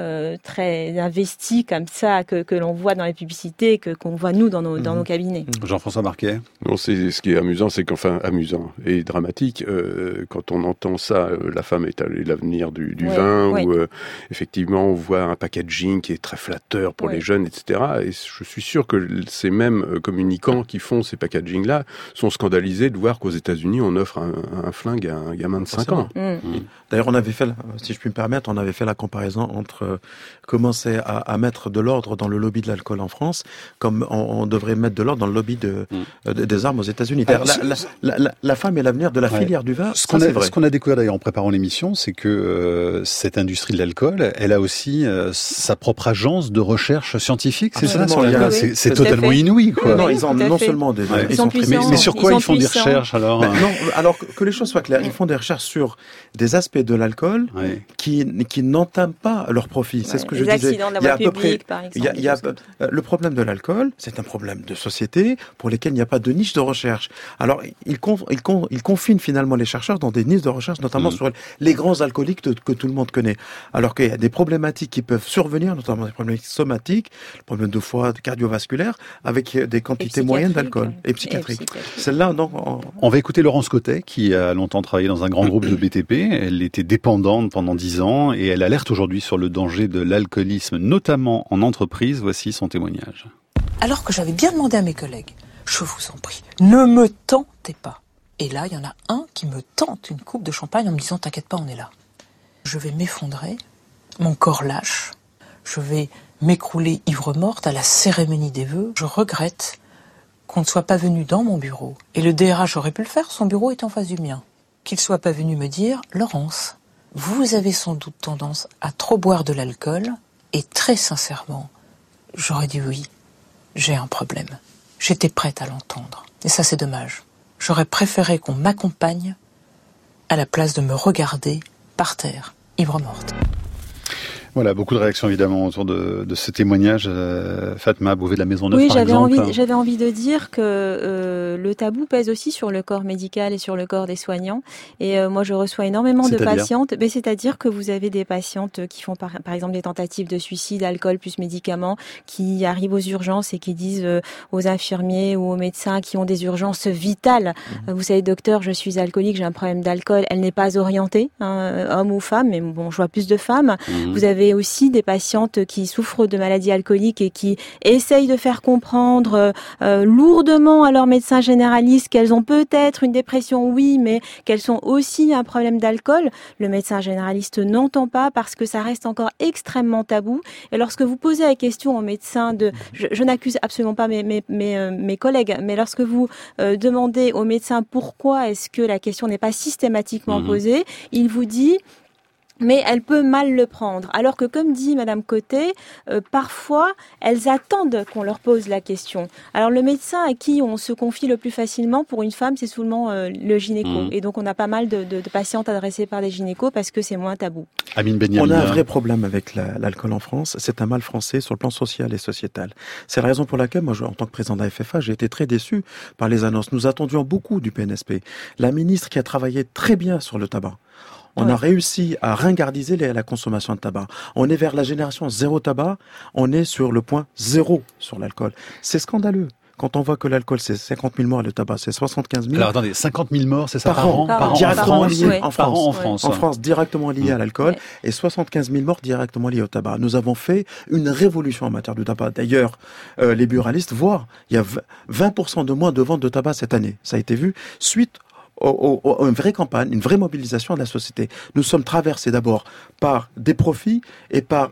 très investie comme ça que l'on voit dans les publicités, qu'on voit nous dans nos cabinets. Jean-François Marquet. Non, c'est ce qui est amusant, c'est amusant et dramatique, quand on entend ça, la femme est l'avenir du vin, ou effectivement on voit un packaging qui est très flatteur pour les jeunes, etc. Et je suis sûr que ces mêmes communicants qui font ces packaging-là sont scandalisés de voir qu'aux États-Unis on offre un flingue à un gamin de 5 ans. D'ailleurs, on avait fait, si je puis me permettre, la comparaison entre commencer à mettre de l'ordre dans le lobby de l'alcool en France, comme on devrait mettre de l'ordre dans le lobby des armes aux États-Unis. La femme est l'avenir de la filière du vin. Ce qu'on a découvert d'ailleurs en préparant l'émission, c'est que cette industrie de l'alcool, elle a aussi sa propre agence de recherche scientifique. C'est ça, sur l'alcool. C'est totalement inouï, quoi. Non, ils ont non seulement ils sont puissants, mais sur quoi ils font des recherches alors? Non, alors que les choses soient claires, ils font des recherches sur des aspects de l'alcool qui n'entament pas leur profit. C'est ce que je disais. Accidents de la voie publique, par exemple. Le problème de l'alcool, c'est un problème de société pour lesquels il n'y a pas de niche de recherche. Alors, ils confinent finalement les chercheurs dans des niches de recherche, notamment sur les grands alcooliques que tout le monde connaît. Alors qu'il y a des problématiques qui peuvent survenir, notamment des problématiques somatiques, le problème de foie, de cardiovasculaire, avec des quantités moyennes d'alcool et psychiatriques. Celle-là, donc, on va écouter Laurence Cotet, qui a longtemps travaillé dans un grand groupe de BTP. Elle était dépendante pendant 10 ans et elle alerte aujourd'hui sur le danger de l'alcoolisme, notamment en entreprise. Voici son témoignage. Alors que j'avais bien demandé à mes collègues, je vous en prie, ne me tentez pas. Et là, il y en a un qui me tente une coupe de champagne en me disant « T'inquiète pas, on est là ». Je vais m'effondrer, mon corps lâche, je vais m'écrouler ivre-morte à la cérémonie des vœux. Je regrette qu'on ne soit pas venu dans mon bureau. Et le DRH aurait pu le faire, son bureau est en face du mien. Qu'il soit pas venu me dire « Laurence, vous avez sans doute tendance à trop boire de l'alcool. » Et très sincèrement, j'aurais dit oui, j'ai un problème. J'étais prête à l'entendre. Et ça, c'est dommage. J'aurais préféré qu'on m'accompagne à la place de me regarder par terre, ivre-morte. Voilà, beaucoup de réactions évidemment autour de ce témoignage. Fatma Bouvet de la Maisonneuve, par exemple. Oui, j'avais envie de dire que le tabou pèse aussi sur le corps médical et sur le corps des soignants. Et moi, je reçois énormément de patientes. Mais c'est-à-dire que vous avez des patientes qui font par exemple des tentatives de suicide, alcool plus médicaments, qui arrivent aux urgences et qui disent aux infirmiers ou aux médecins qui ont des urgences vitales. Vous savez, docteur, je suis alcoolique, j'ai un problème d'alcool. Elle n'est pas orientée, homme ou femme, mais bon, je vois plus de femmes. Vous avez aussi des patientes qui souffrent de maladies alcooliques et qui essayent de faire comprendre lourdement à leur médecin généraliste qu'elles ont peut-être une dépression, oui, mais qu'elles sont aussi un problème d'alcool. Le médecin généraliste n'entend pas parce que ça reste encore extrêmement tabou. Et lorsque vous posez la question aux médecins je n'accuse absolument pas mes collègues, mais lorsque vous demandez aux médecins pourquoi est-ce que la question n'est pas systématiquement posée, il vous dit mais elle peut mal le prendre. Alors que, comme dit Madame Côté, parfois, elles attendent qu'on leur pose la question. Alors, le médecin à qui on se confie le plus facilement, pour une femme, c'est souvent le gynéco. Et donc, on a pas mal de patientes adressées par des gynécos parce que c'est moins tabou. Amine Benyamina. On a un vrai problème avec l'alcool en France. C'est un mal français sur le plan social et sociétal. C'est la raison pour laquelle, moi, en tant que président de la FFA, j'ai été très déçu par les annonces. Nous attendions beaucoup du PNSP. La ministre qui a travaillé très bien sur le tabac. On a réussi à ringardiser la consommation de tabac. On est vers la génération zéro tabac. On est sur le point zéro sur l'alcool. C'est scandaleux. Quand on voit que l'alcool, c'est 50 000 morts et le tabac, c'est 75 000. Alors attendez, 50 000 morts, c'est ça par an directement liés en France. En France, directement liés à l'alcool, et 75 000 morts directement liés au tabac. Nous avons fait une révolution en matière de tabac. D'ailleurs, les buralistes voient, il y a 20% de moins de ventes de tabac cette année. Ça a été vu suite une vraie campagne, une vraie mobilisation de la société. Nous sommes traversés d'abord par des profits et par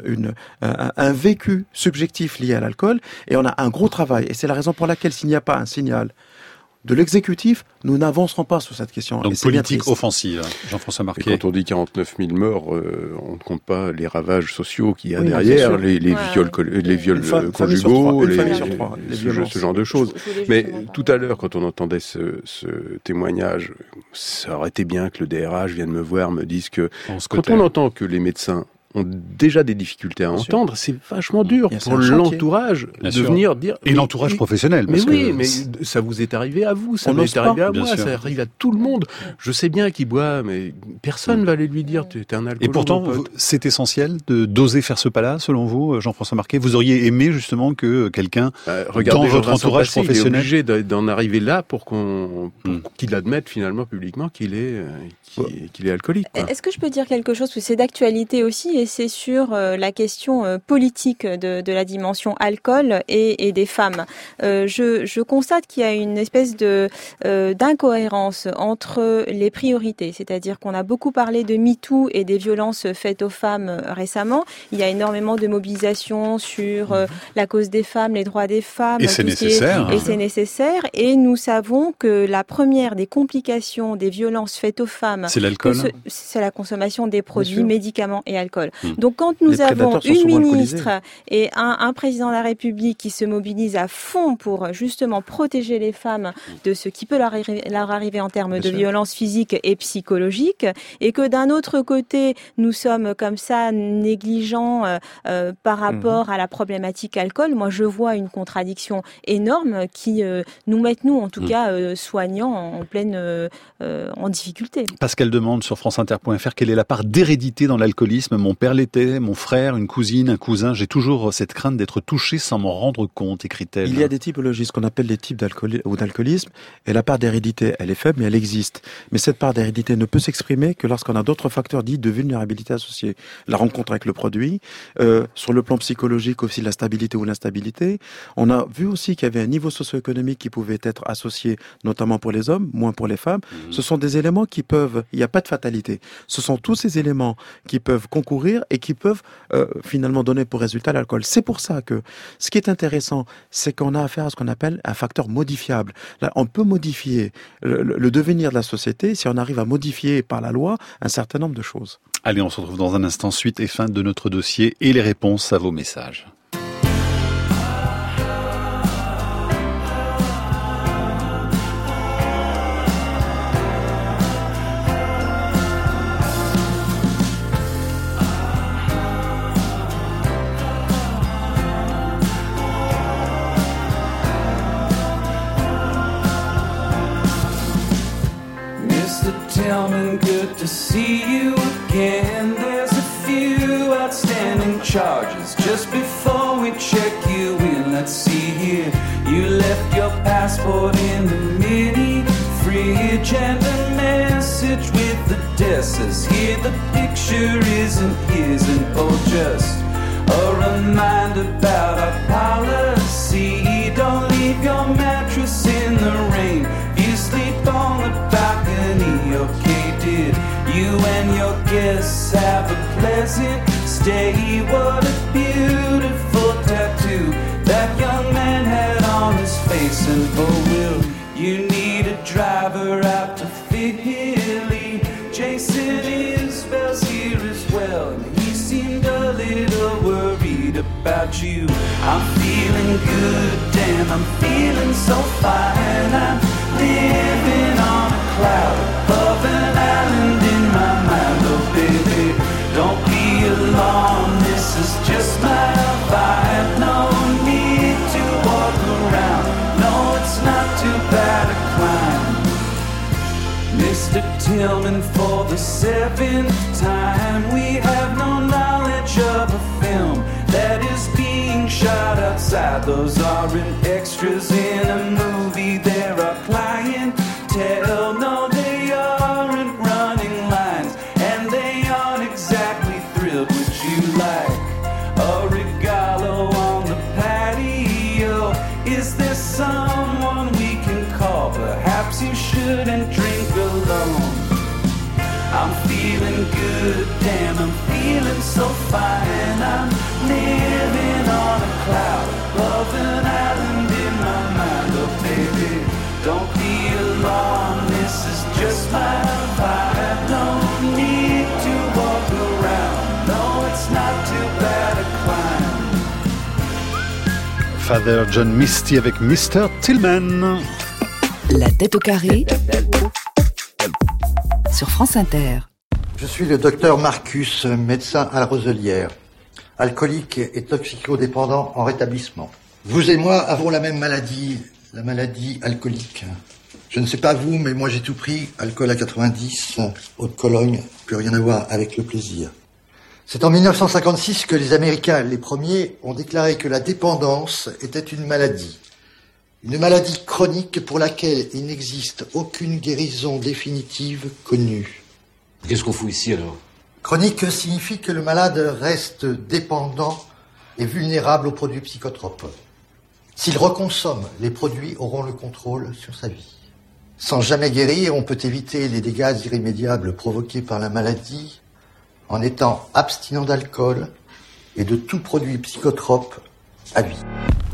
un vécu subjectif lié à l'alcool, et on a un gros travail. Et c'est la raison pour laquelle, s'il n'y a pas un signal de l'exécutif, nous n'avancerons pas sur cette question. Donc politique offensive, Jean-François Marquet. Et quand on dit 49 000 morts, on ne compte pas les ravages sociaux qu'il y a derrière, les viols conjugaux, ce genre de choses. Mais tout à l'heure, quand on entendait ce témoignage, ça aurait été bien que le DRH vienne me voir, me dise que quand on entend que les médecins ont déjà des difficultés à entendre, c'est vachement dur pour l'entourage de venir dire... Et l'entourage professionnel. Mais oui, mais ça vous est arrivé à vous, ça m'est arrivé à moi, ça arrive à tout le monde. Je sais bien qu'il boit, mais personne ne va aller lui dire, tu es un alcoolo. Et pourtant, c'est essentiel d'oser faire ce pas-là, selon vous, Jean-François Marquet. Vous auriez aimé justement que quelqu'un, dans votre entourage professionnel... Il est obligé d'en arriver là pour qu'il admette finalement publiquement qu'il est alcoolique. Est-ce que je peux dire quelque chose, parce que c'est d'actualité aussi, et c'est sur la question politique de la dimension alcool et des femmes. Je constate qu'il y a une espèce d'incohérence entre les priorités, c'est-à-dire qu'on a beaucoup parlé de MeToo et des violences faites aux femmes récemment. Il y a énormément de mobilisation sur la cause des femmes, les droits des femmes. Et c'est nécessaire. Et c'est nécessaire. Et nous savons que la première des complications des violences faites aux femmes, c'est l'alcool. C'est la consommation des produits, médicaments et alcool. Donc quand nous avons une ministre et un président de la République qui se mobilisent à fond pour justement protéger les femmes de ce qui peut leur arriver en termes de violences physiques et psychologiques, et que d'un autre côté nous sommes comme ça négligents par rapport à la problématique alcool, moi je vois une contradiction énorme qui nous met, nous en tout cas soignants, en difficulté. Pascal demande sur franceinter.fr quelle est la part d'hérédité dans l'alcoolisme. Mon père l'était, mon frère, une cousine, un cousin. J'ai toujours cette crainte d'être touché sans m'en rendre compte, écrit-elle. Il y a des typologies, ce qu'on appelle les types d'alcoolisme, et la part d'hérédité, elle est faible, mais elle existe. Mais cette part d'hérédité ne peut s'exprimer que lorsqu'on a d'autres facteurs dits de vulnérabilité associés. La rencontre avec le produit, sur le plan psychologique aussi, la stabilité ou l'instabilité. On a vu aussi qu'il y avait un niveau socio-économique qui pouvait être associé, notamment pour les hommes, moins pour les femmes. Ce sont des éléments qui peuvent, il n'y a pas de fatalité. Ce sont tous ces éléments qui peuvent concourir et qui peuvent finalement donner pour résultat l'alcool. C'est pour ça que ce qui est intéressant, c'est qu'on a affaire à ce qu'on appelle un facteur modifiable. Là, on peut modifier le devenir de la société si on arrive à modifier par la loi un certain nombre de choses. Allez, on se retrouve dans un instant, suite et fin de notre dossier et les réponses à vos messages. Tillman, good to see you again. There's a few outstanding charges. Just before we check you in, let's see here. You left your passport in the mini fridge and a message with the desk says here the picture isn't his, and oh, just a reminder about our policy. Don't leave your mattress in the rain. You sleep on the balcony, okay, did you and your guests have a pleasant stay? What a beautiful tattoo that young man had on his face. And oh, will you need a driver out to Fig Hilly? Jason Isbell's here about you. I'm feeling good, damn, I'm feeling so fine. I'm living on a cloud above an island in my mind. Oh baby, don't be alarmed, this is just my vibe. No need to walk around, no, it's not too bad a climb. Mr. Tillman, for the 7th time, we have no knowledge of a film that is being shot outside. Those aren't extras in a movie, there are clientele. No, they aren't running lines, and they aren't exactly thrilled. Would you like a regalo on the patio? Is there someone we can call? Perhaps you shouldn't drink alone. I'm feeling good, damn, I'm feeling so fine. I'm living on a cloud above an island in my mind. Oh baby, don't be alarmed, this is just my vibe. No need to walk around, no, it's not too bad a climb. Father John Misty avec Mr. Tillman. La tête au carré sur France Inter. Je suis le docteur Marcus, médecin à la Roselière, alcoolique et toxicodépendant en rétablissement. Vous et moi avons la même maladie, la maladie alcoolique. Je ne sais pas vous, mais moi j'ai tout pris, alcool à 90, eau de Cologne, plus rien à voir avec le plaisir. C'est en 1956 que les Américains, les premiers, ont déclaré que la dépendance était une maladie. Une maladie chronique pour laquelle il n'existe aucune guérison définitive connue. Qu'est-ce qu'on fout ici alors? Chronique signifie que le malade reste dépendant et vulnérable aux produits psychotropes. S'il reconsomme, les produits auront le contrôle sur sa vie. Sans jamais guérir, on peut éviter les dégâts irrémédiables provoqués par la maladie en étant abstinent d'alcool et de tout produit psychotrope à vie.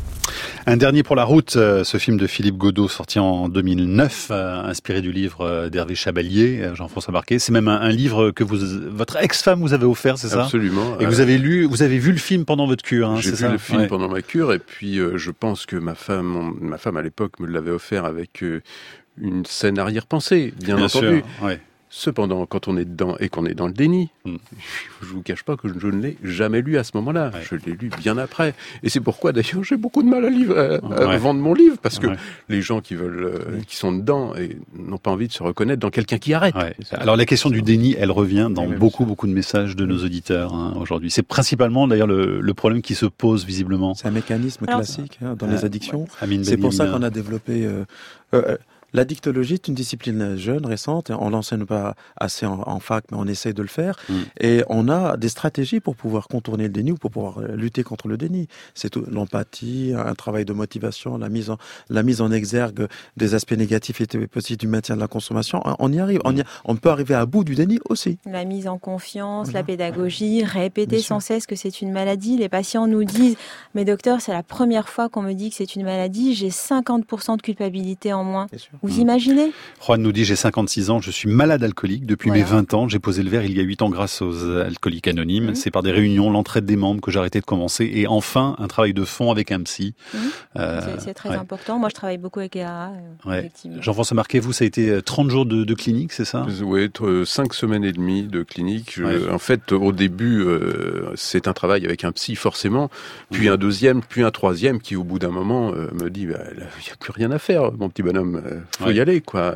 Un dernier pour la route, ce film de Philippe Godot sorti en 2009, inspiré du livre d'Hervé Chabalier, Jean-François Marquet. C'est même un livre que votre ex-femme vous avait offert, c'est ça? Absolument. Et vous avez vu le film pendant votre cure, hein, J'ai vu le film pendant ma cure, et puis je pense que ma femme à l'époque me l'avait offert avec une scène arrière-pensée, bien entendu. Sûr, ouais. Cependant, quand on est dedans et qu'on est dans le déni, je vous cache pas que je ne l'ai jamais lu à ce moment-là. Ouais. Je l'ai lu bien après. Et c'est pourquoi d'ailleurs j'ai beaucoup de mal à vendre mon livre, parce que les gens qui sont dedans et n'ont pas envie de se reconnaître dans quelqu'un qui arrête. Ouais. Alors la question du déni, elle revient dans beaucoup de messages de nos auditeurs aujourd'hui. C'est principalement d'ailleurs le problème qui se pose visiblement. C'est un mécanisme classique dans les addictions. C'est pour ça qu'on a développé... L'addictologie est une discipline jeune, récente. On l'enseigne pas assez en fac, mais on essaye de le faire. Et on a des stratégies pour pouvoir contourner le déni ou pour pouvoir lutter contre le déni. C'est tout, l'empathie, un travail de motivation, la mise en exergue des aspects négatifs et positifs du maintien de la consommation. On y arrive. On peut arriver à bout du déni aussi. La mise en confiance, la pédagogie, répéter sans cesse que c'est une maladie. Les patients nous disent, mais docteur, c'est la première fois qu'on me dit que c'est une maladie. J'ai 50% de culpabilité en moins. Vous imaginez? Juan nous dit, j'ai 56 ans, je suis malade alcoolique depuis mes 20 ans. J'ai posé le verre il y a 8 ans grâce aux alcooliques anonymes. C'est par des réunions, l'entraide des membres que j'ai arrêté de commencer. Et enfin, un travail de fond avec un psy. C'est très important. Moi, je travaille beaucoup avec EAA. Effectivement. Jean-François Marquet, vous, ça a été 30 jours de clinique, c'est ça? Oui, 5 semaines et demie de clinique. En fait, au début, c'est un travail avec un psy, forcément. Puis un deuxième, puis un troisième qui, au bout d'un moment, me dit, il n'y a plus rien à faire, mon petit bonhomme. Faut y aller, quoi.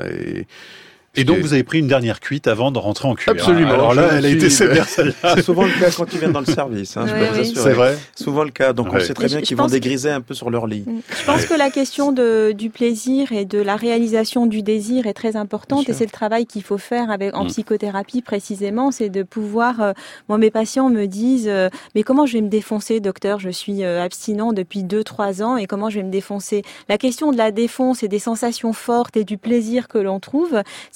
Et donc, vous avez pris une dernière cuite avant de rentrer en cure. Absolument. Alors là, elle a été sévère, celle-là. C'est souvent le cas quand ils viennent dans le service, je peux vous assurer. C'est vrai. Souvent le cas. Donc, on sait très bien qu'ils vont dégriser un peu sur leur lit. Je pense que la question du plaisir et de la réalisation du désir est très importante, et c'est le travail qu'il faut faire en psychothérapie précisément, c'est de pouvoir... Moi, mes patients me disent mais comment je vais me défoncer, docteur? Je suis abstinent depuis 2-3 ans, et comment je vais me défoncer? La question de la défonce et des sensations fortes et du plaisir que l'on trouve, c'est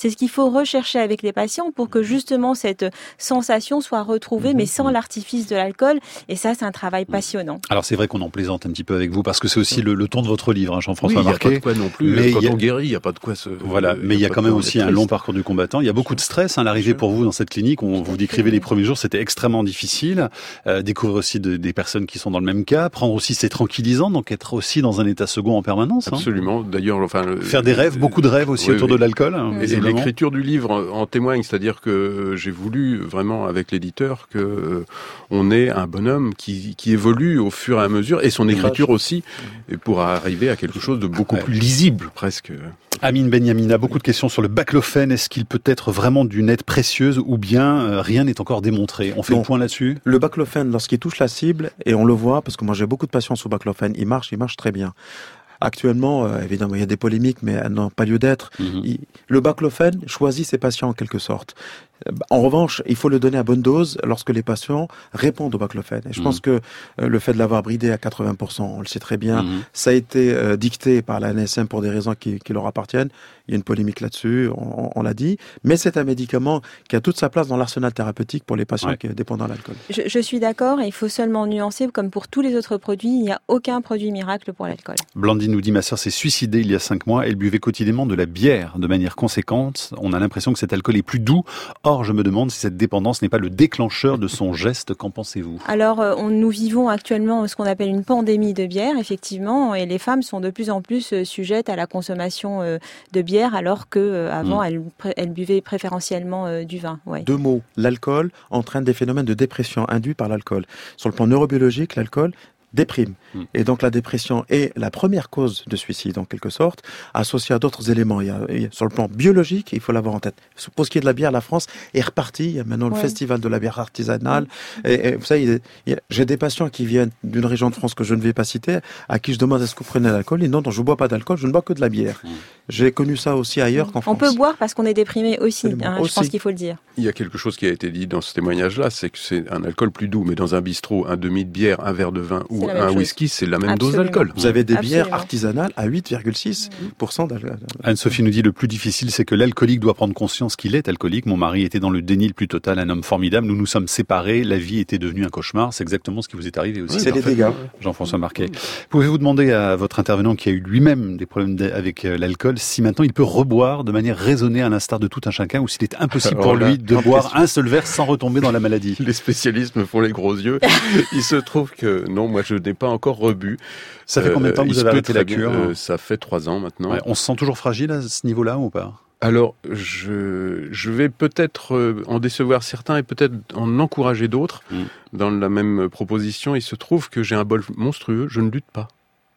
C'est ce qu'il faut rechercher avec les patients pour que justement cette sensation soit retrouvée, mais sans l'artifice de l'alcool. Et ça, c'est un travail passionnant. Alors c'est vrai qu'on en plaisante un petit peu avec vous parce que c'est aussi le ton de votre livre, Jean-François Marquet. Il n'y a pas de quoi non plus. Mais quand on guérit, il n'y a pas de quoi se... Voilà, mais il y a quand même aussi un long parcours du combattant. Il y a beaucoup de stress. L'arrivée pour vous dans cette clinique, vous décrivez les premiers jours, c'était extrêmement difficile. Découvrir aussi des personnes qui sont dans le même cas, prendre aussi ces tranquillisants, donc être aussi dans un état second en permanence. Absolument. D'ailleurs, faire des rêves, beaucoup de rêves aussi autour de l'alcool. Et l'écriture du livre en témoigne, c'est-à-dire que j'ai voulu vraiment avec l'éditeur que on ait un bonhomme qui évolue au fur et à mesure, et son écriture aussi, et pour arriver à quelque chose de beaucoup plus lisible presque. Amine Benyamina, beaucoup de questions sur le baclofène. Est-ce qu'il peut être vraiment d'une aide précieuse ou bien rien n'est encore démontré? On fait le point là-dessus? Le baclofène, lorsqu'il touche la cible, et on le voit, parce que moi j'ai beaucoup de patients sous baclofène, il marche très bien. Actuellement, évidemment, il y a des polémiques, mais elles n'ont pas lieu d'être. Le baclofène choisit ses patients en quelque sorte. En revanche, il faut le donner à bonne dose lorsque les patients répondent au baclofène. Et je pense que le fait de l'avoir bridé à 80%, on le sait très bien, ça a été dicté par la NSM pour des raisons qui leur appartiennent. Il y a une polémique là-dessus, on l'a dit. Mais c'est un médicament qui a toute sa place dans l'arsenal thérapeutique pour les patients qui dépendent de l'alcool. Je suis d'accord, et il faut seulement nuancer, comme pour tous les autres produits, il n'y a aucun produit miracle pour l'alcool. Blandine nous dit, ma sœur s'est suicidée il y a 5 mois, elle buvait quotidiennement de la bière de manière conséquente. On a l'impression que cet alcool est plus doux. Or, je me demande si cette dépendance n'est pas le déclencheur de son geste. Qu'en pensez-vous? Alors, nous vivons actuellement ce qu'on appelle une pandémie de bière, effectivement, et les femmes sont de plus en plus sujettes à la consommation de bière, alors qu'avant, elles buvaient préférentiellement du vin. Ouais. 2 mots. L'alcool entraîne des phénomènes de dépression induits par l'alcool. Sur le plan neurobiologique, l'alcool déprime. Et donc la dépression est la première cause de suicide, en quelque sorte, associée à d'autres éléments. Sur le plan biologique, il faut l'avoir en tête. Pour ce qui est de la bière, la France est repartie. Il y a maintenant le festival de la bière artisanale. Et vous savez, j'ai des patients qui viennent d'une région de France que je ne vais pas citer, à qui je demande est-ce que vous prenez de l'alcool? Et non, je ne bois pas d'alcool, je ne bois que de la bière. J'ai connu ça aussi ailleurs qu'en France. On peut boire parce qu'on est déprimé aussi, je pense qu'il faut le dire. Il y a quelque chose qui a été dit dans ce témoignage-là, c'est que c'est un alcool plus doux, mais dans un bistrot, un demi de bière, un verre de vin ou un whisky, c'est la même dose d'alcool. Vous avez des bières artisanales à 8,6% d'alcool. Anne-Sophie nous dit, le plus difficile, c'est que l'alcoolique doit prendre conscience qu'il est alcoolique. Mon mari était dans le déni le plus total, un homme formidable. Nous nous sommes séparés, la vie était devenue un cauchemar. C'est exactement ce qui vous est arrivé aussi. C'est les dégâts. Jean-François Marquet. Pouvez-vous demander à votre intervenant qui a eu lui-même des problèmes avec l'alcool, si maintenant il peut reboire de manière raisonnée à l'instar de tout un chacun, ou s'il est impossible pour lui de boire un seul verre sans retomber dans la maladie? Les spécialistes me font les gros yeux. Il se trouve que non, moi je n'ai pas encore rebu. Ça fait combien de temps que vous avez arrêté la cure? Ça fait 3 ans maintenant. On se sent toujours fragile à ce niveau-là ou pas? Alors, je vais peut-être en décevoir certains et peut-être en encourager d'autres. Dans la même proposition, il se trouve que j'ai un bol monstrueux, je ne lutte pas.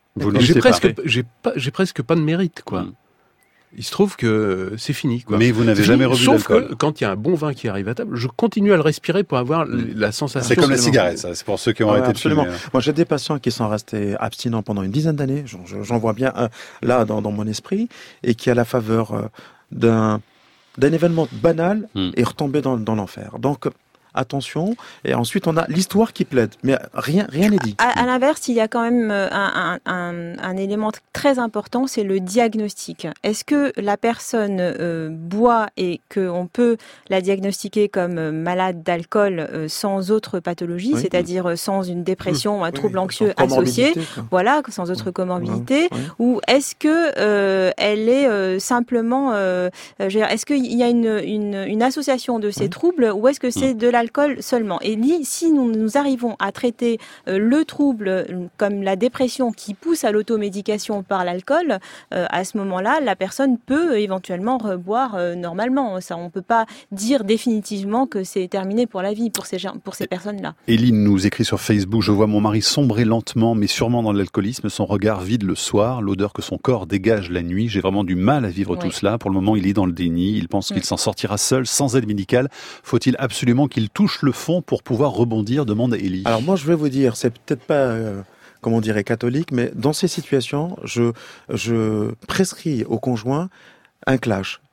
J'ai presque pas de mérite, quoi. Il se trouve que c'est fini, quoi. Mais vous n'avez jamais rebu d'alcool. Sauf que quand il y a un bon vin qui arrive à table, je continue à le respirer pour avoir la sensation. C'est comme la cigarette, ça. C'est pour ceux qui ont arrêté de fumer. Moi, j'ai des patients qui sont restés abstinents pendant une dizaine d'années. J'en vois bien un là dans mon esprit, et qui, à la faveur d'un événement banal, est retombé dans l'enfer. Donc, attention, et ensuite on a l'histoire qui plaide, mais rien n'est dit. À l'inverse, il y a quand même un élément très important, c'est le diagnostic. Est-ce que la personne boit et qu'on peut la diagnostiquer comme malade d'alcool sans autre pathologie, c'est-à-dire sans une dépression ou un trouble anxieux associé, voilà, sans autre comorbidité, ou est-ce que elle est simplement, est-ce qu'il y a une association de ces troubles, ou est-ce que c'est de l'alcool seulement? Et si nous arrivons à traiter le trouble comme la dépression qui pousse à l'automédication par l'alcool, à ce moment-là, la personne peut éventuellement reboire normalement. Ça, on ne peut pas dire définitivement que c'est terminé pour la vie pour ces personnes-là. Éline nous écrit sur Facebook, je vois mon mari sombrer lentement mais sûrement dans l'alcoolisme, son regard vide le soir, l'odeur que son corps dégage la nuit. J'ai vraiment du mal à vivre tout cela. Pour le moment, il est dans le déni, il pense qu'il s'en sortira seul, sans aide médicale. Faut-il absolument qu'il touche le fond pour pouvoir rebondir, demande Élie. Alors moi, je vais vous dire, c'est peut-être pas, comme on dirait, catholique, mais dans ces situations, je prescris au conjoint un clash.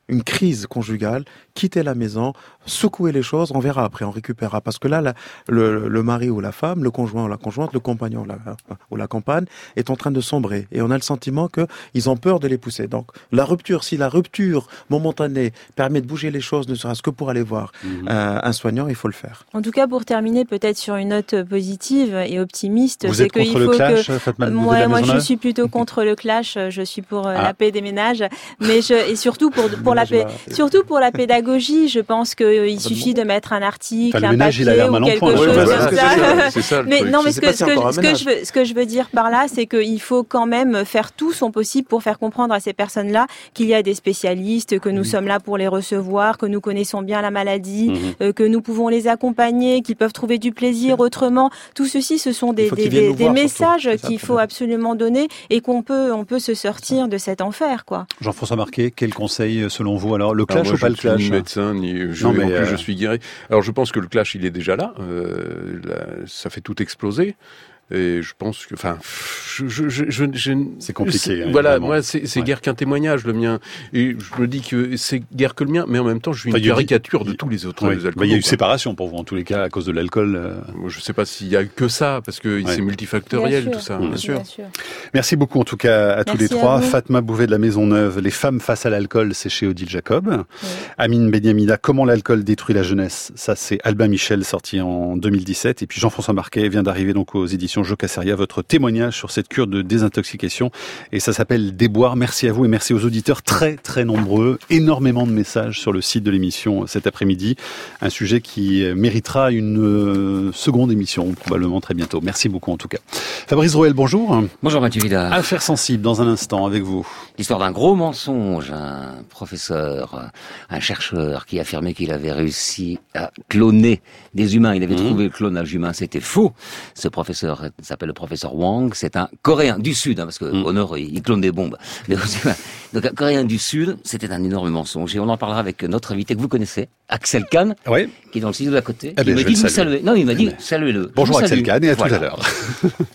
une crise conjugale, quitter la maison, secouer les choses, on verra après, on récupérera. Parce que là, le mari ou la femme, le conjoint ou la conjointe, le compagnon ou la compagne est en train de sombrer. Et on a le sentiment qu'ils ont peur de les pousser. Donc si la rupture momentanée permet de bouger les choses, ne serait-ce que pour aller voir un soignant, il faut le faire. En tout cas, pour terminer peut-être sur une note positive et optimiste, c'est qu'il faut clash, que... Moi, je suis plutôt contre le clash, je suis pour la paix des ménages. Mais surtout pour la pédagogie, je pense qu'il suffit de mettre un article, un papier ou quelque chose comme ça. C'est ça. Mais non, mais ce que je veux dire par là, c'est qu'il faut quand même faire tout son possible pour faire comprendre à ces personnes-là qu'il y a des spécialistes, que nous sommes là pour les recevoir, que nous connaissons bien la maladie, que nous pouvons les accompagner, qu'ils peuvent trouver du plaisir autrement. Tout ceci, ce sont des messages qu'il faut absolument donner et on peut se sortir de cet enfer, quoi. Jean-François Marquet, quel conseil selon vous? Alors, le clash ou pas le clash? Je suis ni médecin, je suis guéri. Alors, je pense que le clash, il est déjà là. Ça fait tout exploser. Et je pense que, c'est compliqué. Voilà, moi, c'est guère qu'un témoignage, le mien. Et je me dis que c'est guère que le mien, mais en même temps, je suis une caricature de tous les autres alcoolos. Il y a eu séparation pour vous, en tous les cas, à cause de l'alcool. Je sais pas s'il y a que ça, parce que c'est multifactoriel, tout ça. Bien sûr. Merci beaucoup, en tout cas, à tous les trois. Fatma Bouvet de la Maison Neuve, Les femmes face à l'alcool, c'est chez Odile Jacob. Oui. Amine Benyamida, Comment l'alcool détruit la jeunesse, ça c'est Albin Michel, sorti en 2017. Et puis Jean-François Marquet vient d'arriver donc aux éditions Jocasseria, votre témoignage sur cette cure de désintoxication, et ça s'appelle Déboire. Merci à vous et merci aux auditeurs très très nombreux, énormément de messages sur le site de l'émission cet après-midi, un sujet qui méritera une seconde émission probablement très bientôt. Merci beaucoup en tout cas. Fabrice Drouel, bonjour. Bonjour Mathieu Vidal. Affaire sensible dans un instant avec vous. L'histoire d'un gros mensonge, un professeur, un chercheur qui affirmait qu'il avait réussi à cloner des humains, il avait trouvé le clonage humain, c'était faux. Ce professeur s'appelle le professeur Wang, c'est un Coréen du Sud, parce que au Nord, il clone des bombes. Donc un Coréen du Sud, c'était un énorme mensonge. Et on en parlera avec notre invité que vous connaissez, Axel Kahn, qui est dans le studio d'à côté. Il m'a dit de vous saluer. Non, il m'a dit saluez-le. Bonjour Axel Kahn et à tout à l'heure.